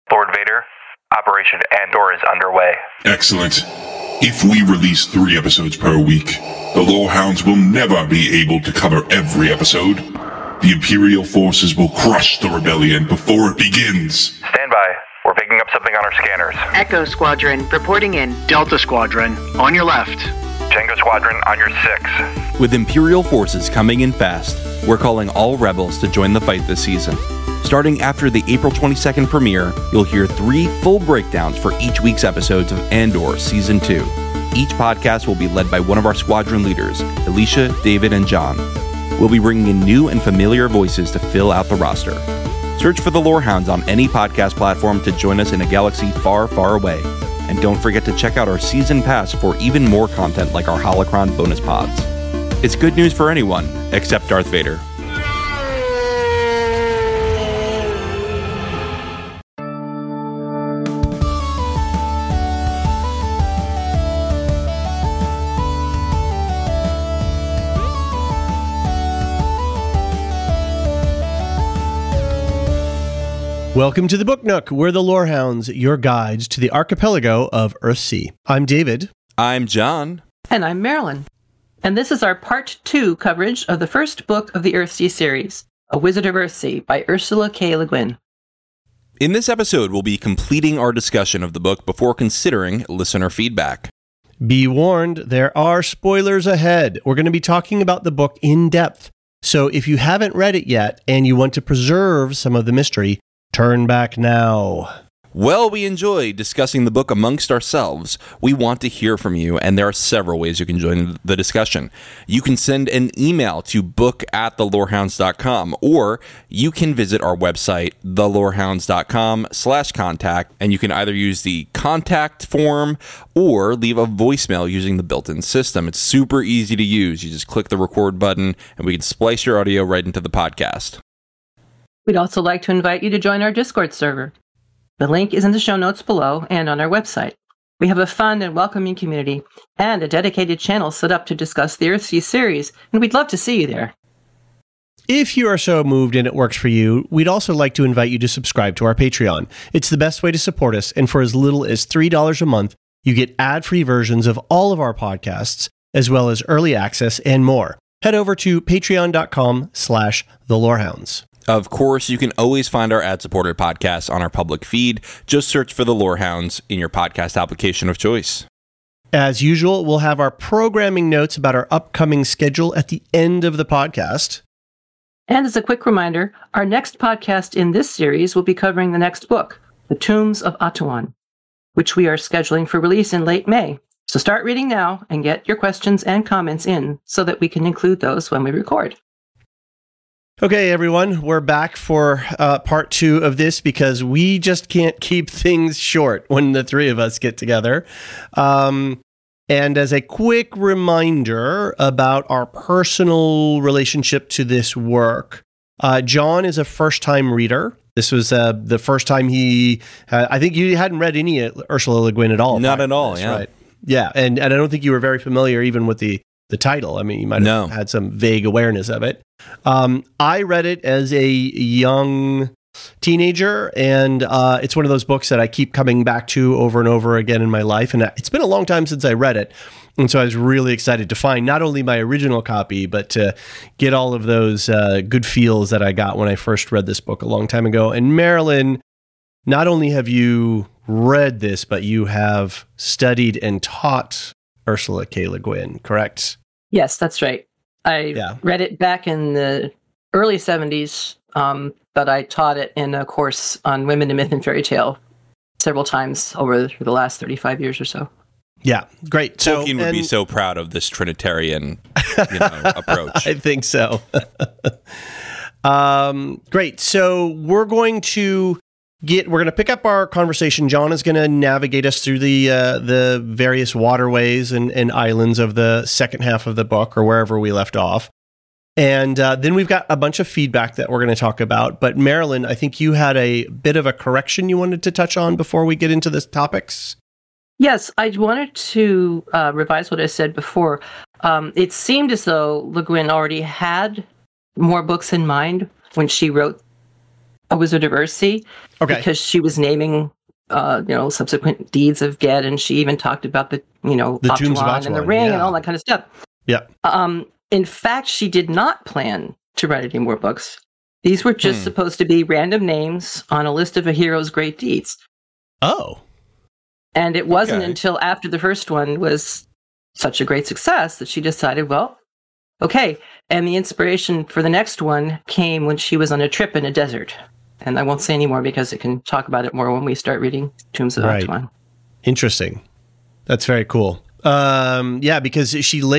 Lord Vader, Operation Andor is underway. Excellent. If we release 3 episodes per week, the Lorehounds will never be able to cover every episode. The Imperial forces will crush the rebellion before it begins. Stand by. We're picking up something on our scanners. Echo Squadron, reporting in. Delta Squadron, on your left. Tango Squadron on your 6. With Imperial forces coming in fast, we're calling all rebels to join the fight this season. Starting after the April 22nd premiere, you'll hear 3 full breakdowns for each week's episodes of Andor Season 2. Each podcast will be led by one of our squadron leaders, Alicia, David, and John. We'll be bringing in new and familiar voices to fill out the roster. Search for the Lorehounds on any podcast platform to join us in a galaxy far, far away. And don't forget to check out our season pass for even more content like our Holocron bonus pods. It's good news for anyone, except Darth Vader. Welcome to the Book Nook. We're the Lorehounds, your guides to the archipelago of Earthsea. I'm David. I'm John. And I'm Marilyn. And this is our Part 2 coverage of the first book of the Earthsea series, A Wizard of Earthsea by Ursula K. Le Guin. In this episode, we'll be completing our discussion of the book before considering listener feedback. Be warned, there are spoilers ahead. We're going to be talking about the book in depth. So if you haven't read it yet and you want to preserve some of the mystery, turn back now. Well, we enjoy discussing the book amongst ourselves. We want to hear from you, and there are several ways you can join the discussion. You can send an email to book@thelorehounds.com, or you can visit our website, thelorehounds.com/contact, and you can either use the contact form or leave a voicemail using the built-in system. It's super easy to use. You just click the record button, and we can splice your audio right into the podcast. We'd also like to invite you to join our Discord server. The link is in the show notes below and on our website. We have a fun and welcoming community and a dedicated channel set up to discuss the Earthsea series, and we'd love to see you there. If you are so moved and it works for you, we'd also like to invite you to subscribe to our Patreon. It's the best way to support us, and for as little as $3 a month, you get ad-free versions of all of our podcasts, as well as early access and more. Head over to patreon.com/thelorehounds. Of course, you can always find our ad-supported podcasts on our public feed. Just search for The Lorehounds in your podcast application of choice. As usual, we'll have our programming notes about our upcoming schedule at the end of the podcast. And as a quick reminder, our next podcast in this series will be covering the next book, The Tombs of Atuan, which we are scheduling for release in late May. So start reading now and get your questions and comments in so that we can include those when we record. Okay, everyone, we're back for part 2 of this because we just can't keep things short when the 3 of us get together. And as a quick reminder about our personal relationship to this work, John is a first-time reader. This was the first time I think you hadn't read any Ursula Le Guin at all. Not at all, yeah. Right. Yeah, and I don't think you were very familiar even with the title. I mean, you might have had some vague awareness of it. I read it as a young teenager, and it's one of those books that I keep coming back to over and over again in my life. And it's been a long time since I read it. And so I was really excited to find not only my original copy, but to get all of those good feels that I got when I first read this book a long time ago. And Marilyn, not only have you read this, but you have studied and taught Ursula K. Le Guin, correct? Yes, that's right. I read it back in the early 70s, but I taught it in a course on women in myth and fairy tale several times over the last 35 years or so. Yeah, great. Tolkien would be so proud of this Trinitarian approach. I think so. Great. So we're going to pick up our conversation. John is going to navigate us through the various waterways and islands of the second half of the book, or wherever we left off. And then we've got a bunch of feedback that we're going to talk about. But Marilyn, I think you had a bit of a correction you wanted to touch on before we get into the topics. Yes, I wanted to revise what I said before. It seemed as though Le Guin already had more books in mind when she wrote A Wizard of Earthsea. Okay. Because she was naming, subsequent deeds of Ged, and she even talked about the Tombs of Atuan and the ring and all that kind of stuff. Yeah. In fact, she did not plan to write any more books. These were just supposed to be random names on a list of a hero's great deeds. Oh. And it wasn't until after the first one was such a great success that she decided, well, okay. And the inspiration for the next one came when she was on a trip in a desert. And I won't say any more because it can talk about it more when we start reading Tombs of Atuan. Interesting. That's very cool. Because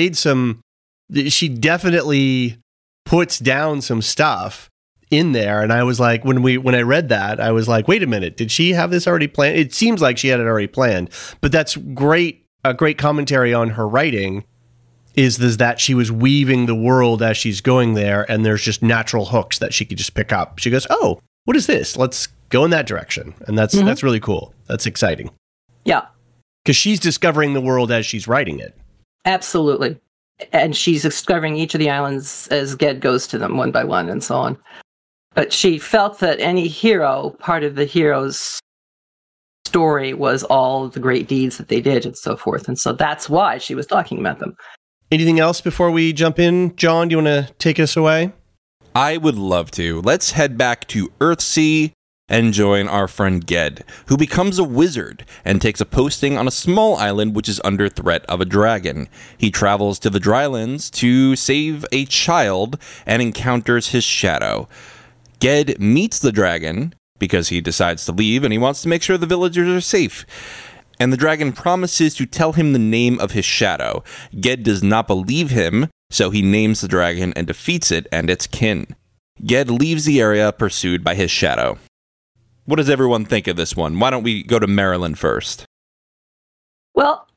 she definitely puts down some stuff in there. And I was like, when I read that, I was like, wait a minute, did she have this already planned? It seems like she had it already planned, but that's great. A great commentary on her writing is that she was weaving the world as she's going there. And there's just natural hooks that she could just pick up. She goes, oh, what is this? Let's go in that direction. And that's really cool. That's exciting. Yeah. Because she's discovering the world as she's writing it. Absolutely. And she's discovering each of the islands as Ged goes to them one by one and so on. But she felt that any hero, part of the hero's story was all the great deeds that they did and so forth. And so that's why she was talking about them. Anything else before we jump in? John, do you want to take us away? I would love to. Let's head back to Earthsea and join our friend Ged, who becomes a wizard and takes a posting on a small island which is under threat of a dragon. He travels to the Drylands to save a child and encounters his shadow. Ged meets the dragon because he decides to leave and he wants to make sure the villagers are safe. And the dragon promises to tell him the name of his shadow. Ged does not believe him, so he names the dragon and defeats it and its kin. Ged leaves the area pursued by his shadow. What does everyone think of this one? Why don't we go to Marilyn first? Well,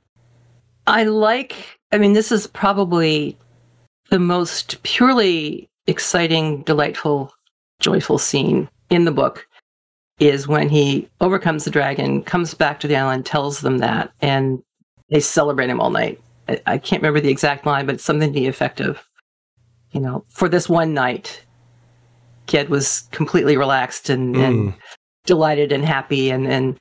this is probably the most purely exciting, delightful, joyful scene in the book is when he overcomes the dragon, comes back to the island, tells them that, and they celebrate him all night. I can't remember the exact line, but it's something to the effect of, for this one night, Ged was completely relaxed and delighted and happy. And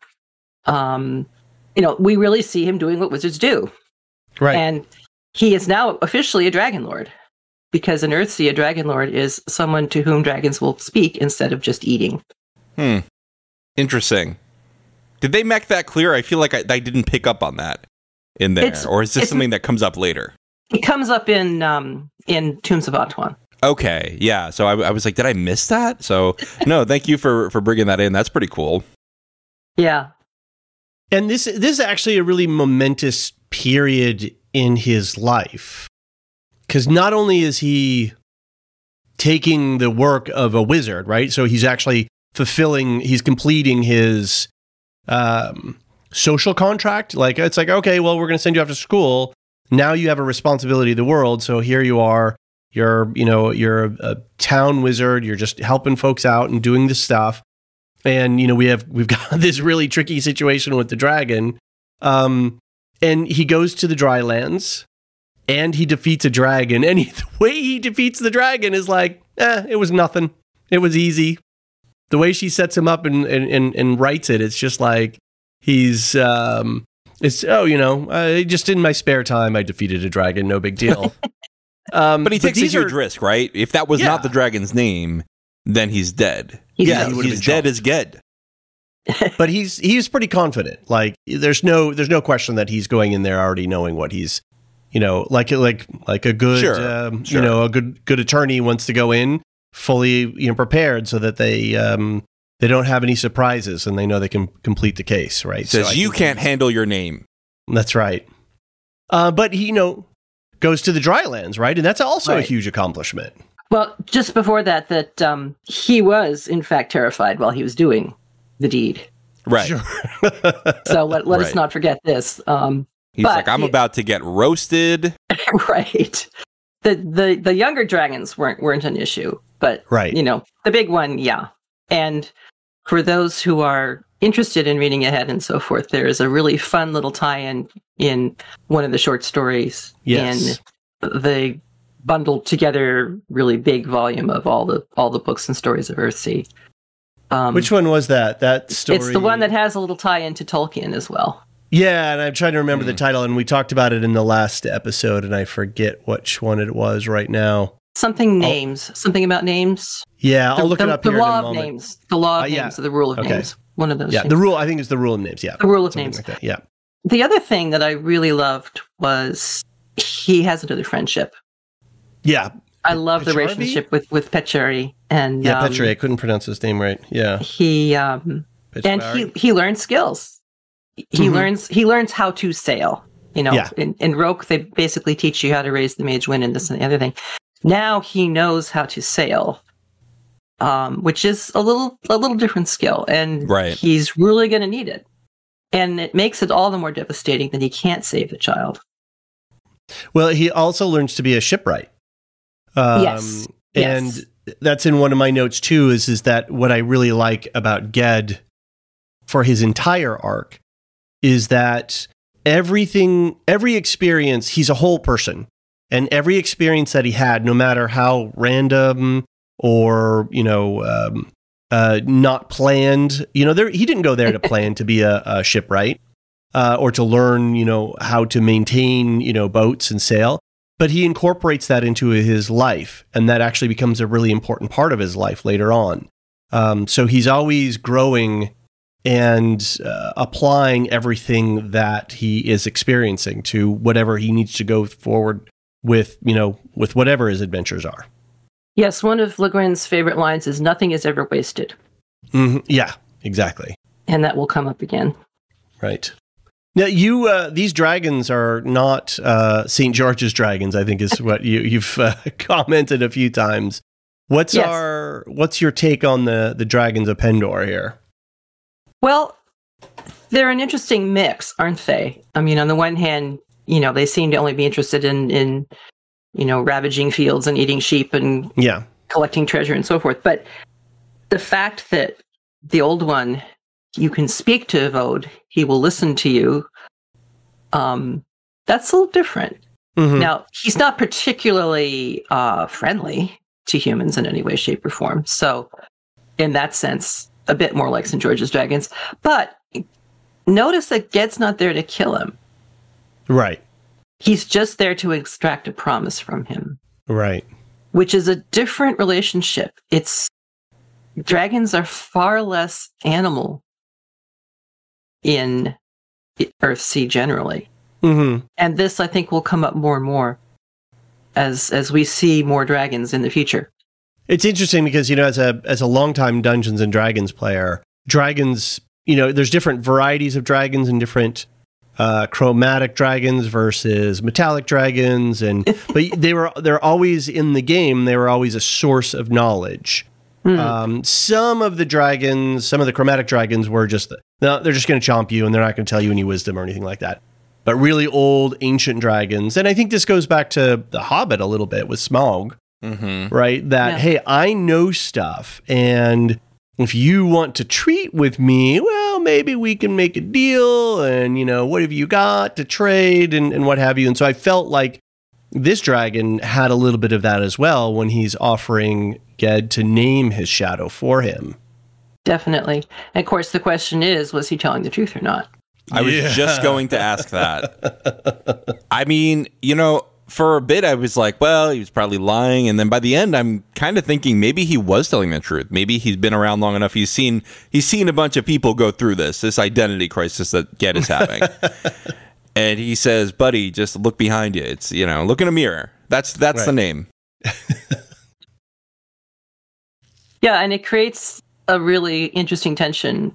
we really see him doing what wizards do. Right. And he is now officially a Dragon Lord. Because in Earthsea, a Dragon Lord is someone to whom dragons will speak instead of just eating. Interesting. Did they make that clear? I feel like I didn't pick up on that in there. Or is this something that comes up later? It comes up in Tombs of Atuan. Okay, yeah. So I was like, did I miss that? So, no, thank you for bringing that in. That's pretty cool. Yeah. And this is actually a really momentous period in his life. Because not only is he taking the work of a wizard, right? So he's actually he's completing his social contract. Like, it's like, okay, well, we're going to send you off to school. Now you have a responsibility to the world. So here you are. You're a town wizard. You're just helping folks out and doing this stuff. And, we've got this really tricky situation with the dragon. And he goes to the Drylands. And he defeats a dragon. And the way he defeats the dragon is like, it was nothing. It was easy. The way she sets him up and writes it, it's just like he's, just in my spare time, I defeated a dragon. No big deal. But he takes a huge risk, right? If that was not the dragon's name, then he's dead. He's dead as Ged. But he's pretty confident. Like there's no question that he's going in there already knowing what he's. Like a good, a good attorney wants to go in fully, prepared so that they don't have any surprises and they know they can complete the case, right? Says you can't handle your name. That's right. But he, goes to the Drylands, right? And that's also a huge accomplishment. Well, just before that he was in fact terrified while he was doing the deed. Right. Sure. So let us not forget this. He's like, I'm about to get roasted. Right. The younger dragons weren't an issue, but the big one, yeah. And for those who are interested in reading ahead and so forth, there is a really fun little tie-in in one of the short stories in the bundled together really big volume of all the books and stories of Earthsea. Which one was that? That story? It's the one that has a little tie into Tolkien as well. Yeah, and I'm trying to remember the title, and we talked about it in the last episode, and I forget which one it was right now. Something about names. Yeah, I'll look it up here in a moment. The law of names. The law of names, or the rule of names. One of those things. The rule, I think it's the rule of names, yeah. The rule of names. Like that, yeah. The other thing that I really loved was he has another friendship. Yeah. I love the relationship with Petchari. And, Petchari, I couldn't pronounce his name right. Yeah. He learns skills. He learns how to sail. You know, in Roke, they basically teach you how to raise the mage wind and this and the other thing. Now he knows how to sail, which is a little different skill, and he's really going to need it. And it makes it all the more devastating that he can't save the child. Well, he also learns to be a shipwright. Yes. And that's in one of my notes too, is that what I really like about Ged for his entire arc is that every experience, he's a whole person. And every experience that he had, no matter how random or, not planned, he didn't go there to plan to be a shipwright or to learn, how to maintain, boats and sail. But he incorporates that into his life, and that actually becomes a really important part of his life later on. So he's always growing and applying everything that he is experiencing to whatever he needs to go forward with whatever his adventures are. Yes, one of Le Guin's favorite lines is "Nothing is ever wasted." Mm-hmm. Yeah, exactly. And that will come up again. Right. Now, these dragons are not St. George's dragons, I think is what you've commented a few times. What's your take on the dragons of Pendor here? Well, they're an interesting mix, aren't they? I mean, on the one hand, they seem to only be interested in ravaging fields and eating sheep and collecting treasure and so forth. But the fact that the old one, you can speak to Evode, he will listen to you, that's a little different. Mm-hmm. Now, he's not particularly friendly to humans in any way, shape, or form. So, in that sense, a bit more like St. George's dragons. But notice that Ged's not there to kill him. Right. He's just there to extract a promise from him. Right. Which is a different relationship. Dragons are far less animal in Earthsea generally. Mm-hmm. And this, I think, will come up more and more as we see more dragons in the future. It's interesting because, as a longtime Dungeons and Dragons player, dragons, there's different varieties of dragons and different chromatic dragons versus metallic dragons, but they're always in the game. They were always a source of knowledge. Some of the chromatic dragons were they're just going to chomp you and they're not going to tell you any wisdom or anything like that. But really old ancient dragons, and I think this goes back to The Hobbit a little bit with Smaug, right? That hey, I know stuff, and if you want to treat with me, well, maybe we can make a deal, and what have you got to trade and what have you. And so I felt like this dragon had a little bit of that as well when he's offering Ged to name his shadow for him. Definitely. And of course, the question is, was he telling the truth or not? I was just going to ask that. I mean, for a bit I was like, well, he was probably lying. And then by the end, I'm kind of thinking maybe he was telling the truth. Maybe he's been around long enough. He's seen a bunch of people go through this identity crisis that Ged is having. And he says, buddy, just look behind you. It's, look in a mirror. That's right. The name. Yeah, and it creates a really interesting tension.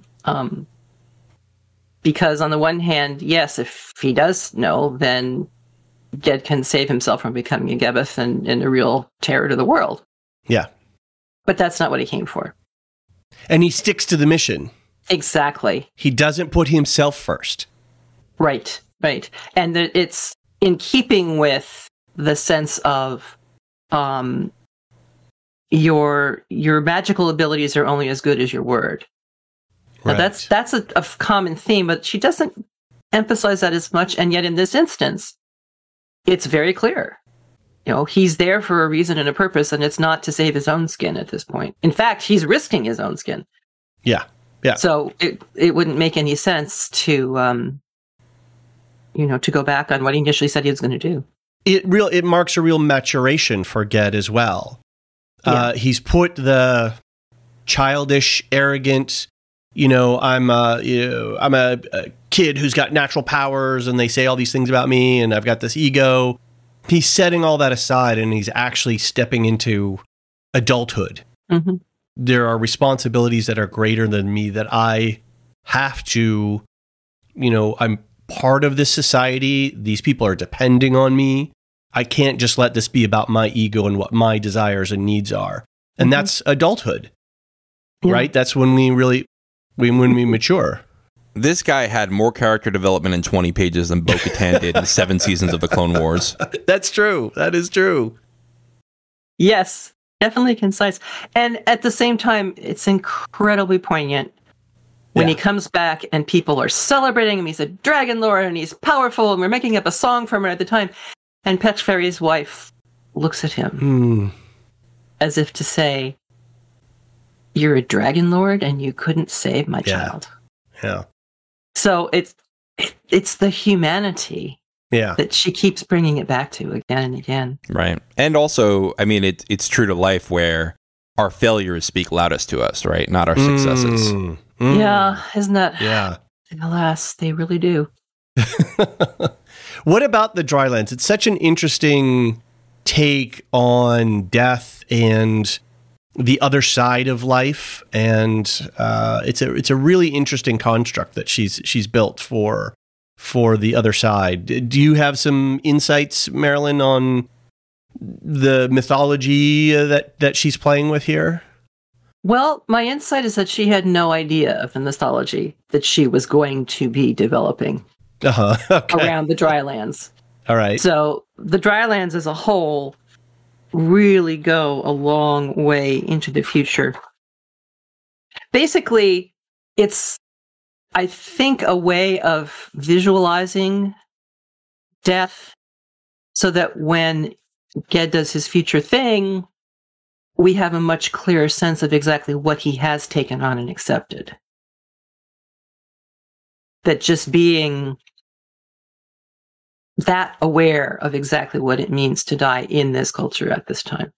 Because on the one hand, yes, if he does know, then Ged can save himself from becoming a Gebeth and a real terror to the world. Yeah. But that's not what he came for. And he sticks to the mission. Exactly. He doesn't put himself first. Right. And it's in keeping with the sense of your magical abilities are only as good as your word. Right. Now that's a common theme, but she doesn't emphasize that as much. And yet in this instance, it's very clear. He's there for a reason and a purpose, and it's not to save his own skin at this point. In fact, he's risking his own skin. Yeah. Yeah. So it wouldn't make any sense to, to go back on what he initially said he was going to do. It marks a real maturation for Ged as well. Yeah. He's put the childish, arrogant, I'm a kid who's got natural powers and they say all these things about me and I've got this ego. He's setting all that aside and he's actually stepping into adulthood. Mm-hmm. There are responsibilities that are greater than me that I have to, I'm part of this society. These people are depending on me. I can't just let this be about my ego and what my desires and needs are. And that's adulthood, right? That's when we mature. This guy had more character development in 20 pages than Bo-Katan did in 7 seasons of the Clone Wars. That's true. That is true. Yes, definitely concise. And at the same time, it's incredibly poignant when he comes back and people are celebrating him. He's a Dragon Lord and he's powerful and we're making up a song for him at the time. And Pech Fairy's wife looks at him as if to say, "You're a Dragon Lord and you couldn't save my child." Yeah. So it's the humanity that she keeps bringing it back to again and again. Right. And also, I mean, it's true to life where our failures speak loudest to us, right? Not our successes. Yeah. Isn't that? Yeah. Alas, they really do. What about the Drylands? It's such an interesting take on death and the other side of life, and it's a really interesting construct that she's built for the other side. Do you have some insights, Marilyn, on the mythology that she's playing with here? Well, my insight is that she had no idea of the mythology that she was going to be developing around the Drylands. All right. So the Drylands as a whole really go a long way into the future. Basically, it's, I think, a way of visualizing death so that when Ged does his future thing, we have a much clearer sense of exactly what he has taken on and accepted. That just being that aware of exactly what it means to die in this culture at this time.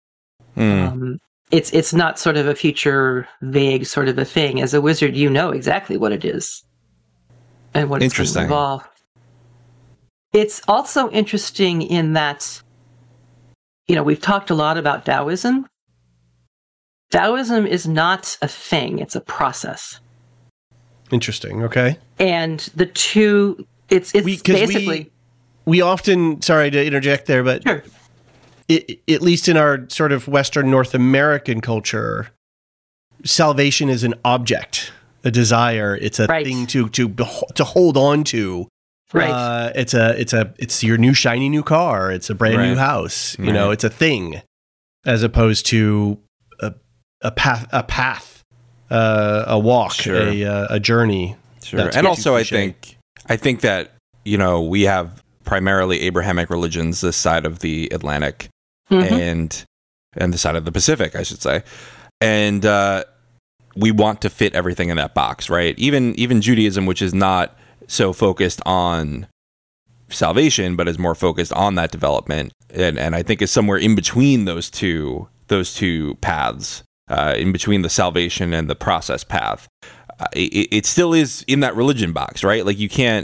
It's not sort of a future vague sort of a thing. As a wizard, you know exactly what it is and what it's going to involve. It's also interesting in that, we've talked a lot about Taoism. Taoism is not a thing, it's a process. Interesting, okay. And the two, it's basically... We often, sorry to interject there, but sure. At least in our sort of Western North American culture, salvation is an object, a desire. It's a thing to hold on to. Right. It's your new shiny new car. It's a brand new house. It's a thing, as opposed to a path, a walk, sure. a journey. Sure. And also, I think that we have primarily Abrahamic religions this side of the Atlantic and the side of the Pacific, I should say. And we want to fit everything in that box, right? Even Judaism, which is not so focused on salvation, but is more focused on that development. And I think is somewhere in between those two paths, in between the salvation and the process path. It still is in that religion box, right? Like you can't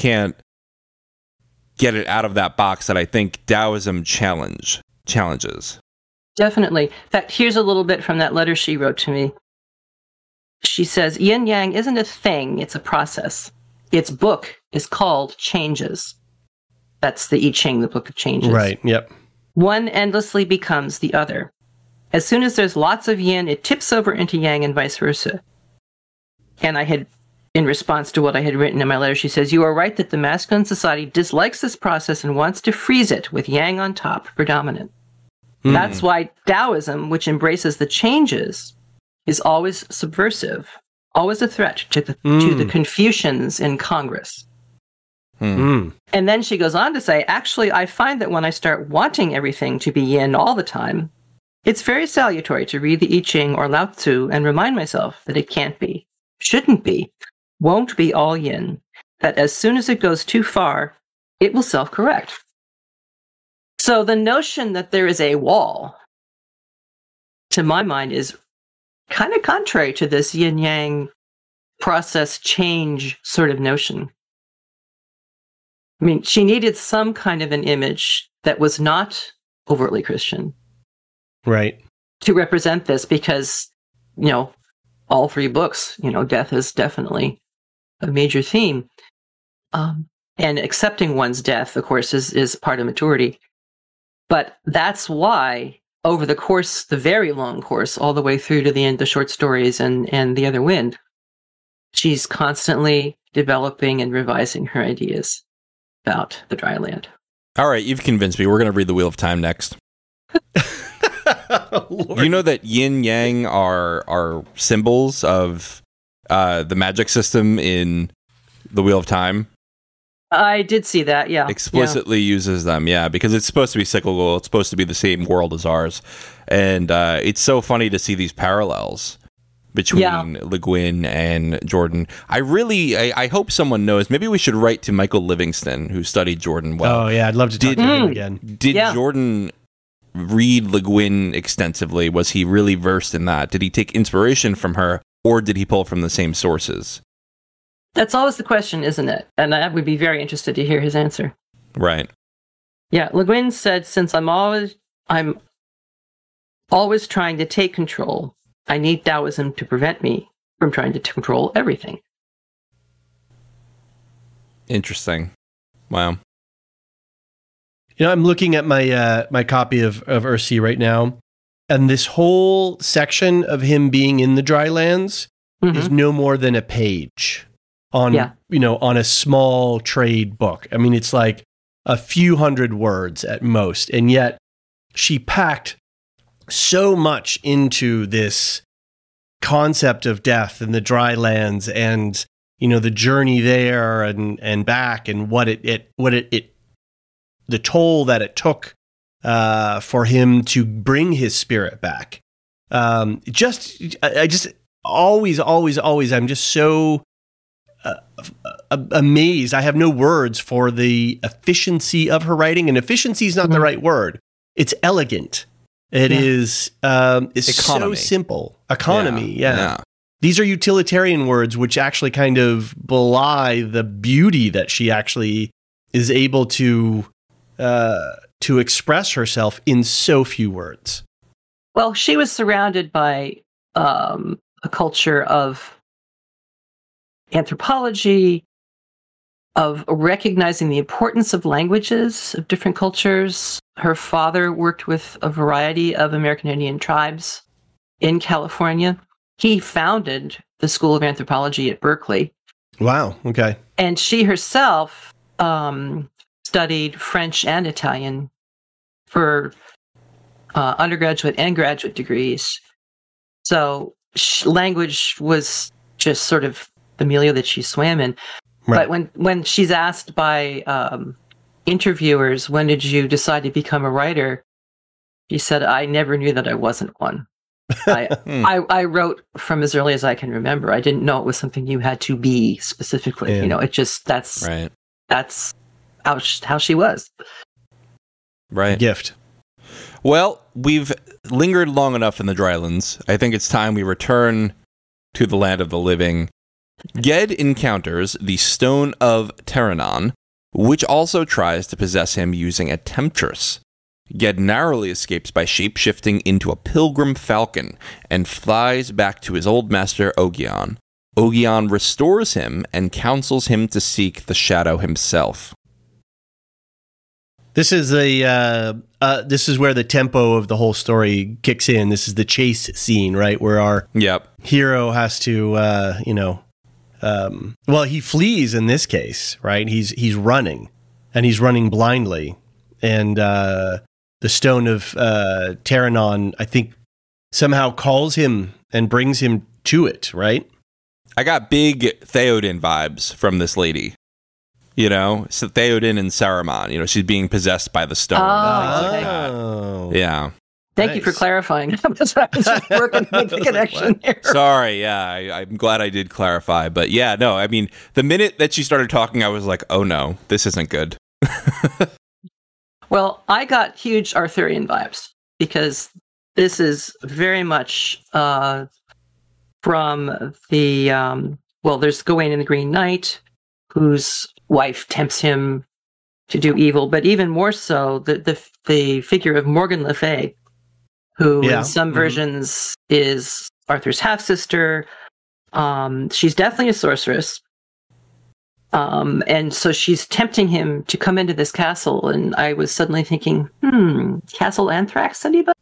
get it out of that box that I think Taoism challenges. Definitely. In fact, here's a little bit from that letter she wrote to me. She says, Yin Yang isn't a thing, it's a process. Its book is called Changes. That's the I Ching, the Book of Changes. Right, yep. One endlessly becomes the other. As soon as there's lots of yin, it tips over into yang and vice versa. And I had, in response to what I had written in my letter, she says, you are right that the masculine society dislikes this process and wants to freeze it with yang on top predominant. That's why Taoism, which embraces the changes, is always subversive, always a threat to the Confucians in Congress. And then she goes on to say, actually, I find that when I start wanting everything to be yin all the time, It's very salutary to read the I Ching or Lao Tzu and remind myself that it can't be, shouldn't be, won't be all yin, that as soon as it goes too far, it will self-correct. So the notion that there is a wall, to my mind, is kind of contrary to this yin-yang process change sort of notion. I mean, she needed some kind of an image that was not overtly Christian. Right. To represent this, because, all three books, death is definitely a major theme. And accepting one's death, of course, is part of maturity. But that's why, over the course, the very long course, all the way through to the end of short stories and The Other Wind, she's constantly developing and revising her ideas about the dry land. All right, you've convinced me. We're going to read The Wheel of Time next. You know that yin yang are symbols of the magic system in The Wheel of Time? I did see that, yeah. Explicitly uses them, yeah, because it's supposed to be cyclical. It's supposed to be the same world as ours. And it's so funny to see these parallels between Le Guin and Jordan. I hope someone knows. Maybe we should write to Michael Livingston, who studied Jordan well. Oh, yeah, I'd love to talk to him again. Did Jordan read Le Guin extensively? Was he really versed in that? Did he take inspiration from her, or did he pull from the same sources? That's always the question, isn't it? And I would be very interested to hear his answer. Right. Yeah, Le Guin said, since I'm always trying to take control, I need Taoism to prevent me from trying to control everything. Interesting. Wow. I'm looking at my my copy of Earthsea right now, and this whole section of him being in the dry lands is no more than a page on on a small trade book. I mean, it's like a few hundred words at most, and yet she packed so much into this concept of death and the dry lands, and the journey there and back, and what it the toll that it took for him to bring his spirit back. I just always, I'm just so amazed. I have no words for the efficiency of her writing, and efficiency is not the right word. It's elegant. It is. It's so simple. Economy. Yeah. These are utilitarian words, which actually kind of belie the beauty that she actually is able to express herself in so few words. Well, she was surrounded by a culture of anthropology, of recognizing the importance of languages of different cultures. Her father worked with a variety of American Indian tribes in California. He founded the School of Anthropology at Berkeley. Wow, okay. And she herself studied French and Italian for undergraduate and graduate degrees. So language was just sort of the milieu that she swam in. Right. But when she's asked by interviewers, when did you decide to become a writer? She said, I never knew that I wasn't one. I wrote from as early as I can remember. I didn't know it was something you had to be specifically. Yeah. It just, that's how she was. Right. Gift. Well, we've lingered long enough in the drylands. I think it's time we return to the land of the living. Ged encounters the Stone of Teranon, which also tries to possess him using a temptress. Ged narrowly escapes by shape-shifting into a pilgrim falcon and flies back to his old master Ogion. Ogion restores him and counsels him to seek the shadow himself. This is this is where the tempo of the whole story kicks in. This is the chase scene, right? Where our hero has to, he flees in this case, right? He's running, and he's running blindly, and the Stone of Teranon, I think, somehow calls him and brings him to it, right? I got big Theoden vibes from this lady. So Theoden and Saruman, she's being possessed by the stone. Oh. Yeah. Thank you for clarifying. I was just working to make the connection here. Sorry, yeah, I'm glad I did clarify. But yeah, no, I mean, the minute that she started talking, I was like, oh no, this isn't good. Well, I got huge Arthurian vibes because this is very much from the, there's Gawain and the Green Knight, whose wife tempts him to do evil, but even more so, the figure of Morgan Le Fay, who in some versions is Arthur's half-sister. She's definitely a sorceress. And so she's tempting him to come into this castle, and I was suddenly thinking, Castle Anthrax, anybody?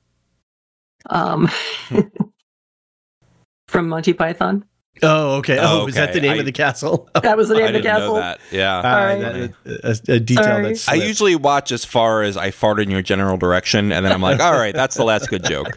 From Monty Python. Oh, okay. Was that the name of the castle? That was the name of the castle? Know that. Yeah. A detail that's I usually watch as far as I fart in your general direction, and then I'm like, all right, that's the last good joke.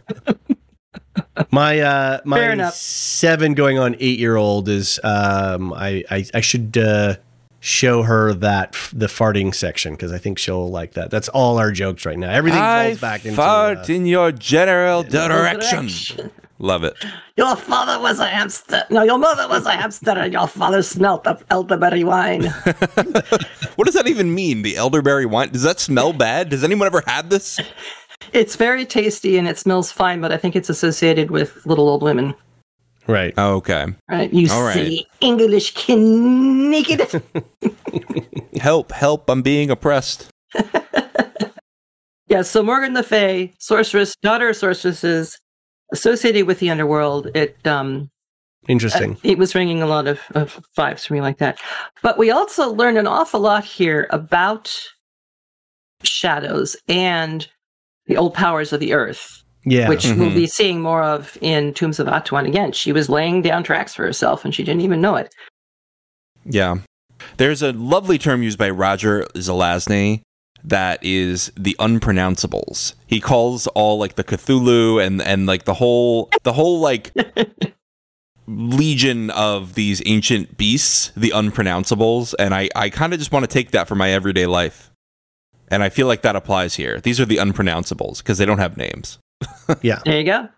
My 7 going on 8-year-old is I should show her that the farting section, because I think she'll like that. That's all our jokes right now. Everything falls back into fart in your general direction. Love it. Your father was a hamster. No, your mother was a hamster, and your father smelt of elderberry wine. What does that even mean? The elderberry wine? Does that smell bad? Has anyone ever had this? It's very tasty and it smells fine, but I think it's associated with little old women. Right. Oh, okay. Right. You silly English naked. Help. I'm being oppressed. Yeah, so Morgan Le Fay, sorceress, daughter of sorceresses, associated with the underworld. Interesting. It was ringing a lot of vibes for me like that. But we also learned an awful lot here about shadows and the old powers of the earth. Yeah. Which we'll be seeing more of in Tombs of Atuan. Again, she was laying down tracks for herself and she didn't even know it. Yeah. There's a lovely term used by Roger Zelazny that is the unpronounceables. He calls all like the Cthulhu and like the whole like legion of these ancient beasts, the unpronounceables. And I kind of just want to take that for my everyday life. And I feel like that applies here. These are the unpronounceables because they don't have names. Yeah. There you go.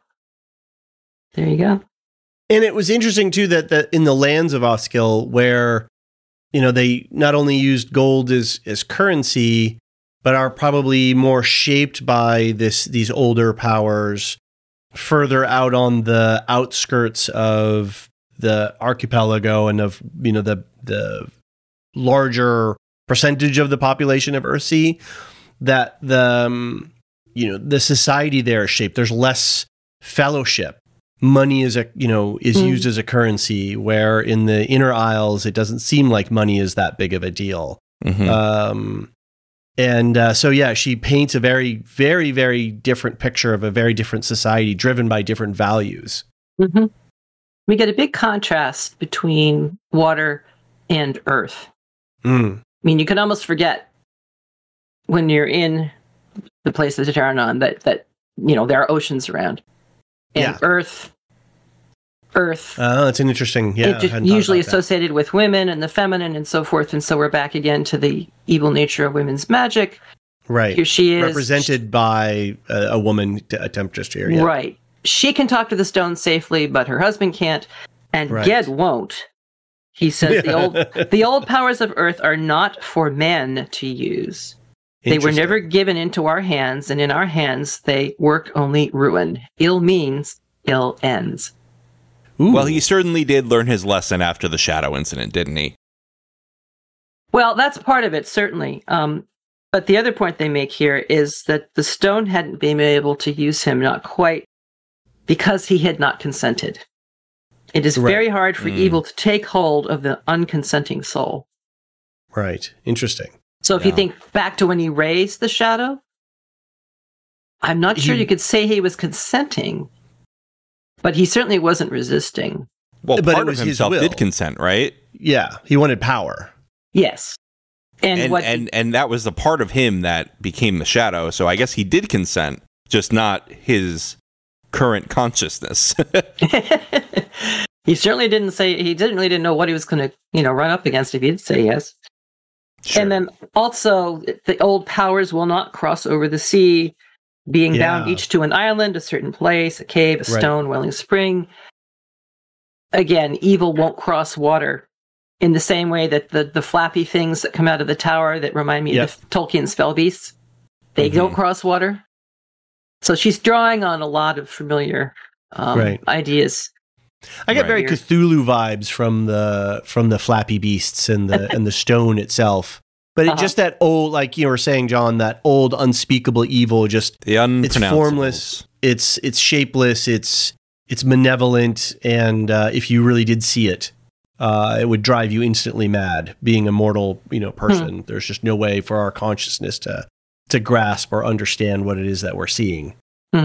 And it was interesting too that in the lands of Osgil, where they not only used gold as currency, but are probably more shaped by these older powers further out on the outskirts of the archipelago and of the larger percentage of the population of Earthsea, that the society there is shaped. There's less fellowship. Money is used as a currency, where in the Inner Isles it doesn't seem like money is that big of a deal. So she paints a very, very, very different picture of a very different society driven by different values. Mm-hmm. We get a big contrast between water and earth. I mean, you can almost forget when you're in the place of Taranon that there are oceans around. And Earth. That's an interesting. Yeah, usually associated with women and the feminine and so forth. And so we're back again to the evil nature of women's magic. Right. Here she is, represented by a woman, a temptress here. Yeah. Right. She can talk to the stone safely, but her husband can't, and Ged won't. He says the old powers of Earth are not for men to use. They were never given into our hands, and in our hands they work only ruin. Ill means ill ends. Ooh. Well, he certainly did learn his lesson after the Shadow incident, didn't he? Well, that's part of it, certainly. But the other point they make here is that the stone hadn't been able to use him, not quite, because he had not consented. It is very hard for evil to take hold of the unconsenting soul. Right. Interesting. So if you think back to when he raised the Shadow, I'm not sure you could say he was consenting, but he certainly wasn't resisting. Well, but part of himself did consent, right? Yeah, he wanted power. Yes. And that was the part of him that became the Shadow, so I guess he did consent, just not his current consciousness. He certainly didn't say, he really didn't know what he was going to, run up against if he did say yes. Sure. And then also, the old powers will not cross over the sea. being bound each to an island, a certain place, a cave, a stone, wailing spring. Again, evil won't cross water in the same way that the flappy things that come out of the tower that remind me of Tolkien's Fell Beasts, they don't cross water. So she's drawing on a lot of familiar ideas. I get very Cthulhu vibes from the flappy beasts and the and the stone itself. But it just that old, like you were saying, John, that old unspeakable evil, just it's formless, it's shapeless, it's malevolent, and if you really did see it, it would drive you instantly mad. Being a mortal, person, there's just no way for our consciousness to grasp or understand what it is that we're seeing.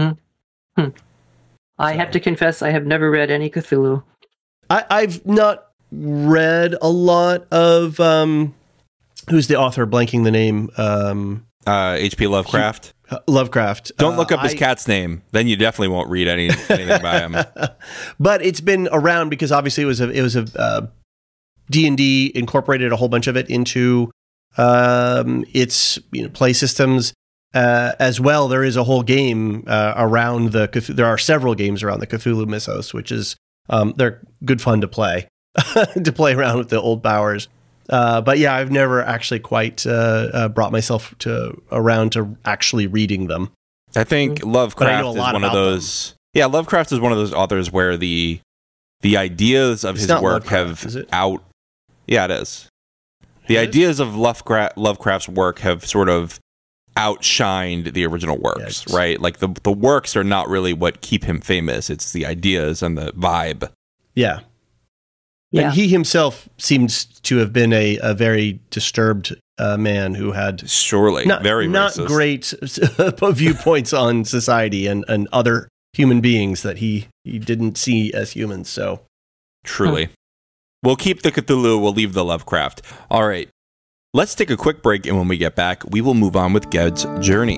I have to confess, I have never read any Cthulhu. I've not read a lot of. Who's the author? Blanking the name. H.P. Lovecraft. Lovecraft. Don't look up his cat's name. Then you definitely won't read anything by him. But it's been around because obviously it was a D&D incorporated a whole bunch of it into its play systems as well. There is a whole game around there are several games around the Cthulhu mythos, which is they're good fun to play around with the old powers. But yeah, I've never actually quite brought myself around to actually reading them. I think Lovecraft is one of those. Them. Yeah, Lovecraft is one of those authors where the ideas of his work Yeah, it is. The ideas of Lovecraft's work have sort of outshined the original works, right? Like the works are not really what keep him famous. It's the ideas and the vibe. Yeah. Yeah. And he himself seems to have been a very disturbed man who had not great viewpoints on society and other human beings that he didn't see as humans. So truly. We'll keep the Cthulhu, we'll leave the Lovecraft. All right. Let's take a quick break, and when we get back, we will move on with Ged's journey.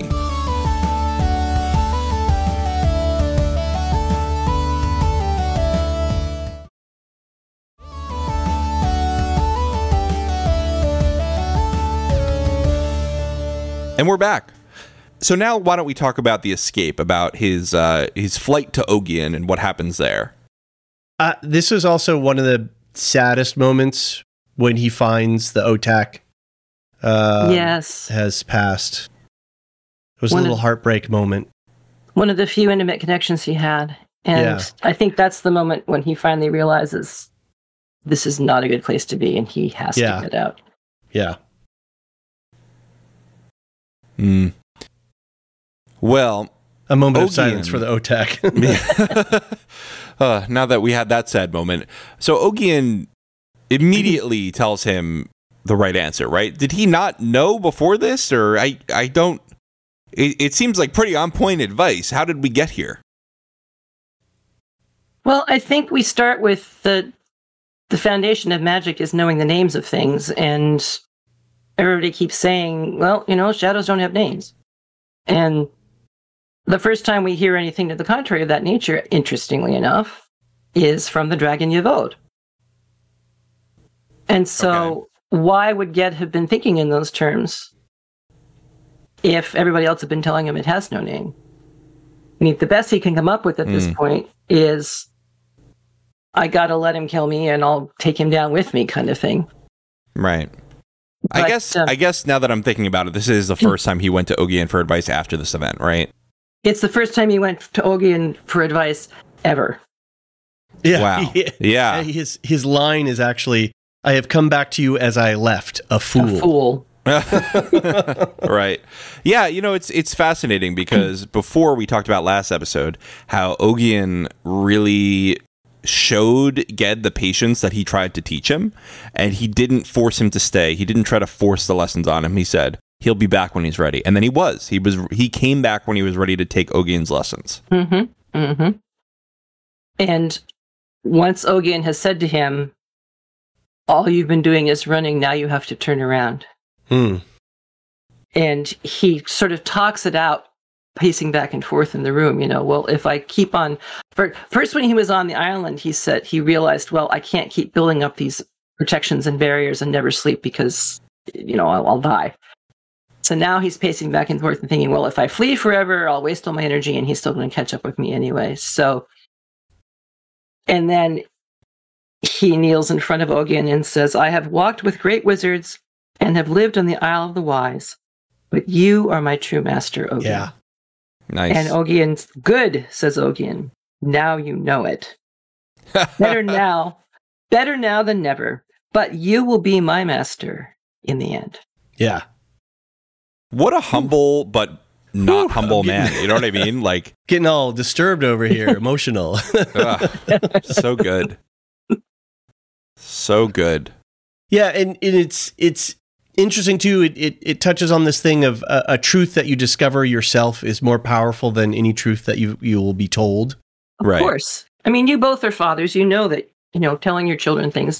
And we're back. So now why don't we talk about the escape, about his flight to Ogian and what happens there? This was also one of the saddest moments when he finds the Otak has passed. It was a little heartbreak moment. One of the few intimate connections he had. And I think that's the moment when he finally realizes this is not a good place to be and he has to get out. Yeah. Well, a moment of silence for the Otak. Now that we had that sad moment. So Ogian immediately tells him the right answer, right? Did he not know before this? Or I don't... It seems like pretty on-point advice. How did we get here? Well, I think we start with the foundation of magic is knowing the names of things, and everybody keeps saying, well, shadows don't have names. And the first time we hear anything to the contrary of that nature, interestingly enough, is from the dragon Yavod. And so why would Ged have been thinking in those terms if everybody else had been telling him it has no name? I mean, the best he can come up with at this point is, I gotta let him kill me and I'll take him down with me kind of thing. Right. But, I guess now that I'm thinking about it, this is the first time he went to Ogian for advice after this event, right? It's the first time he went to Ogian for advice ever. Yeah. Wow. Yeah. His line is actually, I have come back to you as I left, a fool. Right. Yeah, it's fascinating because before we talked about last episode, how Ogian really showed Ged the patience that he tried to teach him, and he didn't force him to stay. He didn't try to force the lessons on him. He said he'll be back when he's ready, and then he came back when he was ready to take Ogian's lessons. And once Ogian has said to him, all you've been doing is running, now you have to turn around. And he sort of talks it out, pacing back and forth in the room, well, if I keep on... First, when he was on the island, he realized, well, I can't keep building up these protections and barriers and never sleep because, I'll die. So now he's pacing back and forth and thinking, well, if I flee forever, I'll waste all my energy and he's still going to catch up with me anyway. So, and then he kneels in front of Ogian and says, I have walked with great wizards and have lived on the Isle of the Wise, but you are my true master, Ogian. Yeah. Nice. And Ogian's good, says Ogian. Now you know it. Better now than never. But you will be my master in the end. Yeah. What a humble but not humble man. You know what I mean? Like getting all disturbed over here, emotional. So good. So good. Yeah, and it's interesting too. It touches on this thing of a truth that you discover yourself is more powerful than any truth that you will be told. Of course. I mean, you both are fathers. You know that, telling your children things.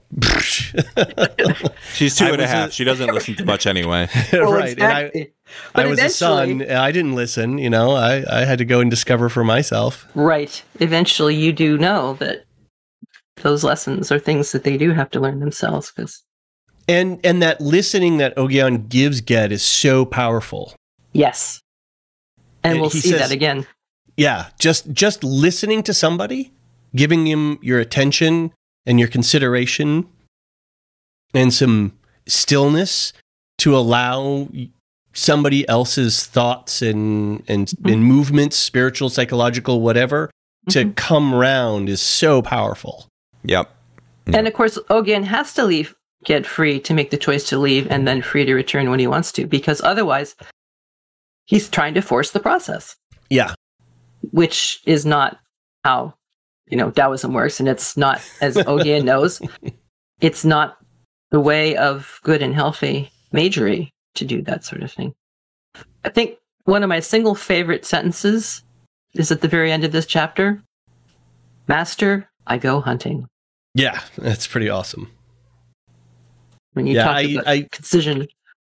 She's 2.5. She doesn't listen to much anyway. Well, right. Exactly. And I was a son. I didn't listen. I had to go and discover for myself. Right. Eventually, you do know that those lessons are things that they do have to learn themselves. And that listening that Ogian gives Ged is so powerful. Yes. And we'll see that again. Yeah. Just listening to somebody, giving him your attention and your consideration and some stillness to allow somebody else's thoughts and movements, spiritual, psychological, whatever, to come round is so powerful. Yep. And of course, Ogian has to leave Ged free to make the choice to leave and then free to return when he wants to, because otherwise he's trying to force the process. Yeah. Which is not how Taoism works, and it's not, as Ogian knows, it's not the way of good and healthy magery to do that sort of thing. I think one of my single favorite sentences is at the very end of this chapter. Master, I go hunting. Yeah, that's pretty awesome. When you talk about concision.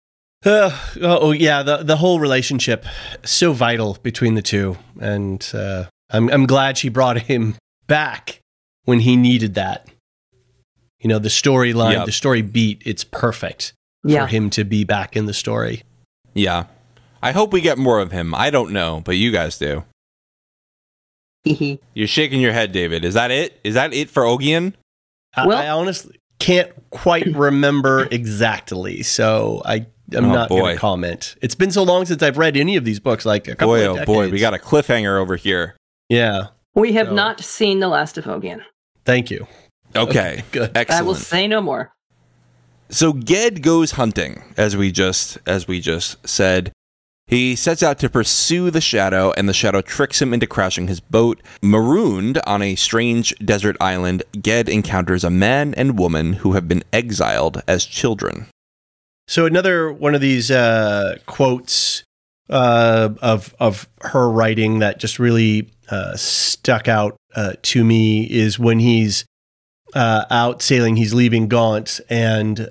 The whole relationship, so vital between the two, and I'm glad she brought him back when he needed that. The storyline, the story beat, it's perfect for him to be back in the story. Yeah. I hope we get more of him. I don't know, but you guys do. You're shaking your head, David. Is that it? Is that it for Ogian? I honestly can't quite remember exactly, so I'm not going to comment. It's been so long since I've read any of these books, like a couple of decades. Boy, we got a cliffhanger over here. Yeah. We have not seen the last of Ogian. Thank you. Okay. Good. Excellent. I will say no more. So Ged goes hunting, as we just said. He sets out to pursue the Shadow, and the Shadow tricks him into crashing his boat. Marooned on a strange desert island, Ged encounters a man and woman who have been exiled as children. So another one of these quotes of her writing that just really stuck out to me is when he's out sailing. He's leaving Gaunt, and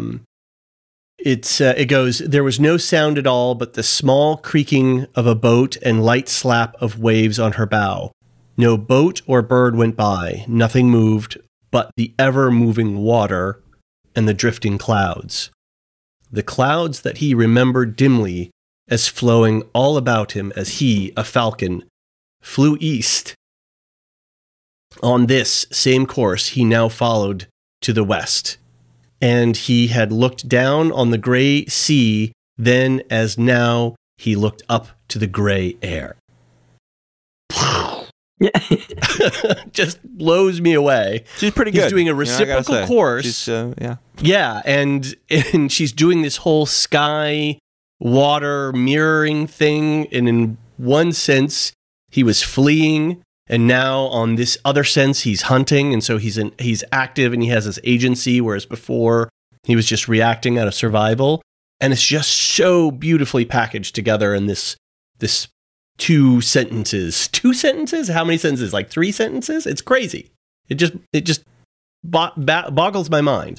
it goes, there was no sound at all but the small creaking of a boat and light slap of waves on her bow. No boat or bird went by. Nothing moved but the ever-moving water and the drifting clouds. The clouds that he remembered dimly as flowing all about him as he, a falcon, flew east. On this same course he now followed to the west, and he had looked down on the gray sea, then as now he looked up to the gray air. Just blows me away. She's pretty good. He's doing a reciprocal course. Yeah, and she's doing this whole sky water mirroring thing, and in one sense he was fleeing, and now on this other sense he's hunting, and so he's active and he has his agency, whereas before he was just reacting out of survival. And it's just so beautifully packaged together in this two sentences. How many sentences? Like 3 sentences? It's crazy. It just boggles my mind.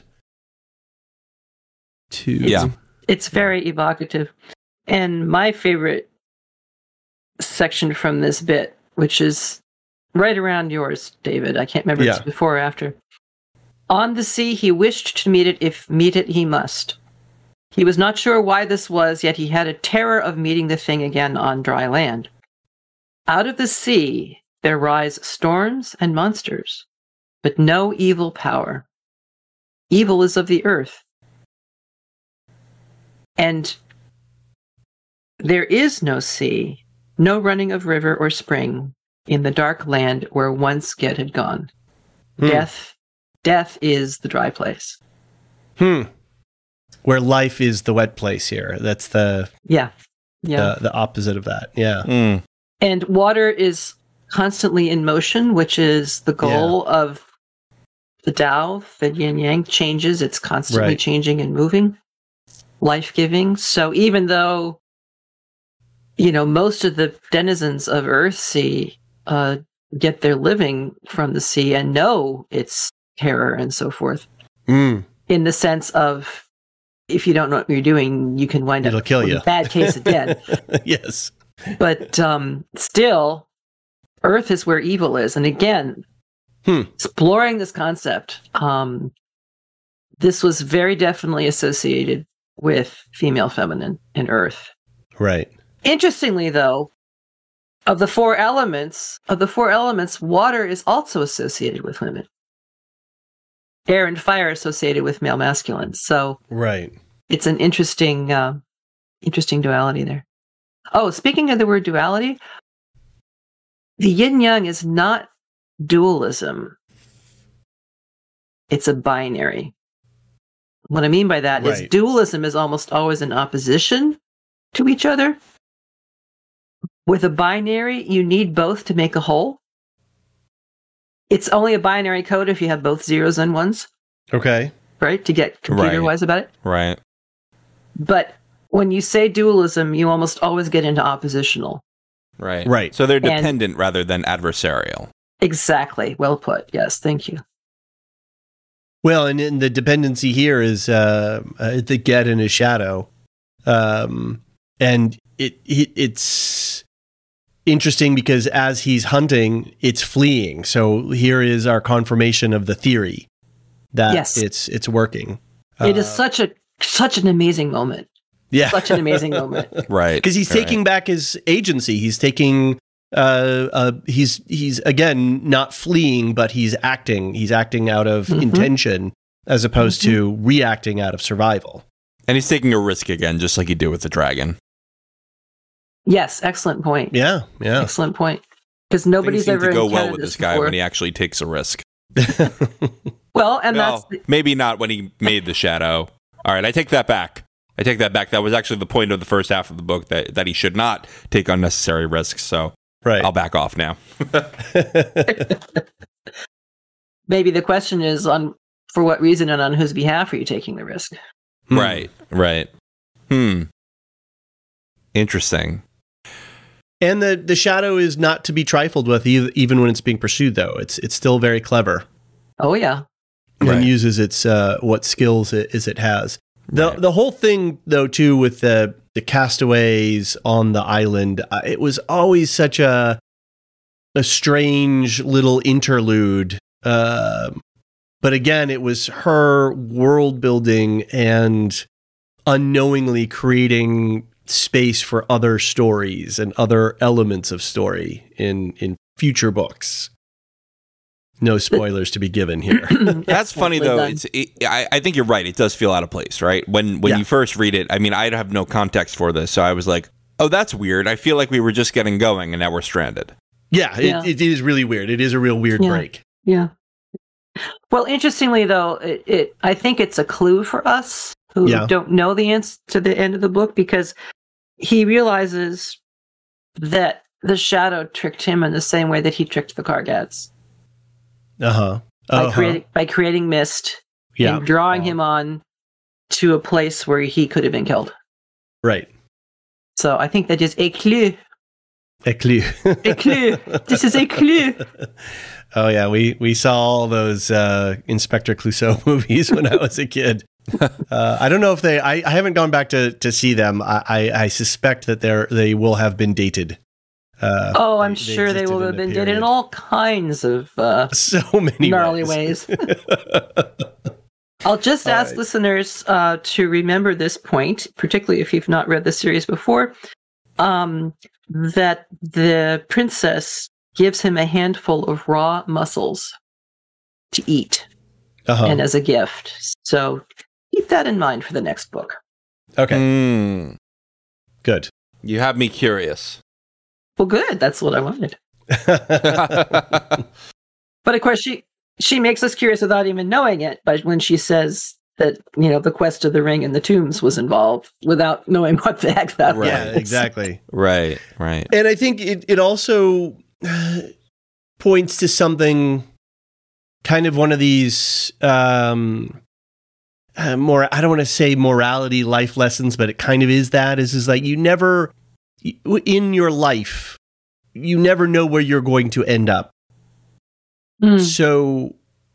It's very evocative. And my favorite section from this bit, which is right around yours, David. I can't remember if it's before or after. On the sea, he wished to meet it if meet it he must. He was not sure why this was, yet he had a terror of meeting the thing again on dry land. Out of the sea there rise storms and monsters, but no evil power. Evil is of the earth. And there is no sea, no running of river or spring in the dark land where once Ged had gone. Death is the dry place. Where life is the wet place here. That's the the opposite of that. Yeah. And water is constantly in motion, which is the goal of the Tao. The yin yang changes. It's constantly changing and moving, life-giving. So even though, most of the denizens of Earthsea get their living from the sea and know its terror and so forth, in the sense of, if you don't know what you're doing, you can wind up kill you. In a bad case of dead. Yes. But still, Earth is where evil is. And again, exploring this concept, this was very definitely associated with female feminine and Earth. Right. Interestingly, though, of the four elements, water is also associated with women. Air and fire associated with male masculine. So it's an interesting duality there. Oh, speaking of the word duality, the yin-yang is not dualism. It's a binary. What I mean by that is dualism is almost always in opposition to each other. With a binary, you need both to make a whole. It's only a binary code if you have both zeros and ones. Okay. Right? To get computer-wise about it. Right. But when you say dualism, you almost always get into oppositional. Right. So they're dependent rather than adversarial. Exactly. Well put. Yes. Thank you. Well, and the dependency here is the Ged and his shadow. And it's interesting because as he's hunting, it's fleeing. So here is our confirmation of the theory that it's working. It is such an amazing moment. Yeah. Such an amazing moment. Right. Because he's taking back his agency. He's taking he's again not fleeing, but he's acting. He's acting out of intention as opposed to reacting out of survival. And he's taking a risk again, just like he did with the dragon. Yes, excellent point. Yeah. Excellent point. Because nobody's ever to go well encountered with this before. guy when he actually takes a risk. Well, and that's maybe not when he made the shadow. All right, I take that back. That was actually the point of the first half of the book, that he should not take unnecessary risks. So I'll back off now. Maybe the question is for what reason and on whose behalf are you taking the risk? Right. Interesting. And the shadow is not to be trifled with, even when it's being pursued. Though it's still very clever. Oh yeah, and uses its what skills it has. The whole thing, though, too, with the castaways on the island, it was always such a strange little interlude. But again, it was her world building and unknowingly creating space for other stories and other elements of story in future books. No spoilers to be given here. That's funny, though. I think you're right. It does feel out of place, right? When you first read it, I mean, I have no context for this, so I was like, oh, that's weird. I feel like we were just getting going, and now we're stranded. Yeah, it is really weird. It is a real weird break. Yeah. Well, interestingly, though, I think it's a clue for us who don't know the answer to the end of the book, because he realizes that the shadow tricked him in the same way that he tricked the Kargats. By creating mist and drawing him on to a place where he could have been killed. Right. So I think that is a clue. A clue. A clue. This is a clue. Oh yeah, we saw all those Inspector Clouseau movies when I was a kid. I don't know if I haven't gone back to see them. I suspect that they will have been dated. I'm sure they will have been dated in all kinds of so many gnarly ways. I'll just ask listeners to remember this point, particularly if you've not read the series before, that the princess gives him a handful of raw mussels to eat and as a gift. So keep that in mind for the next book. Okay. Good. You have me curious. Well, good. That's what I wanted. But of course, she makes us curious without even knowing it. But when she says that, the quest of the ring and the tombs was involved without knowing what the heck that was. Yeah, exactly. Right. And I think it also points to something kind of one of these more, I don't want to say morality life lessons, but it kind of is that is like you never in your life, you never know where you're going to end up. So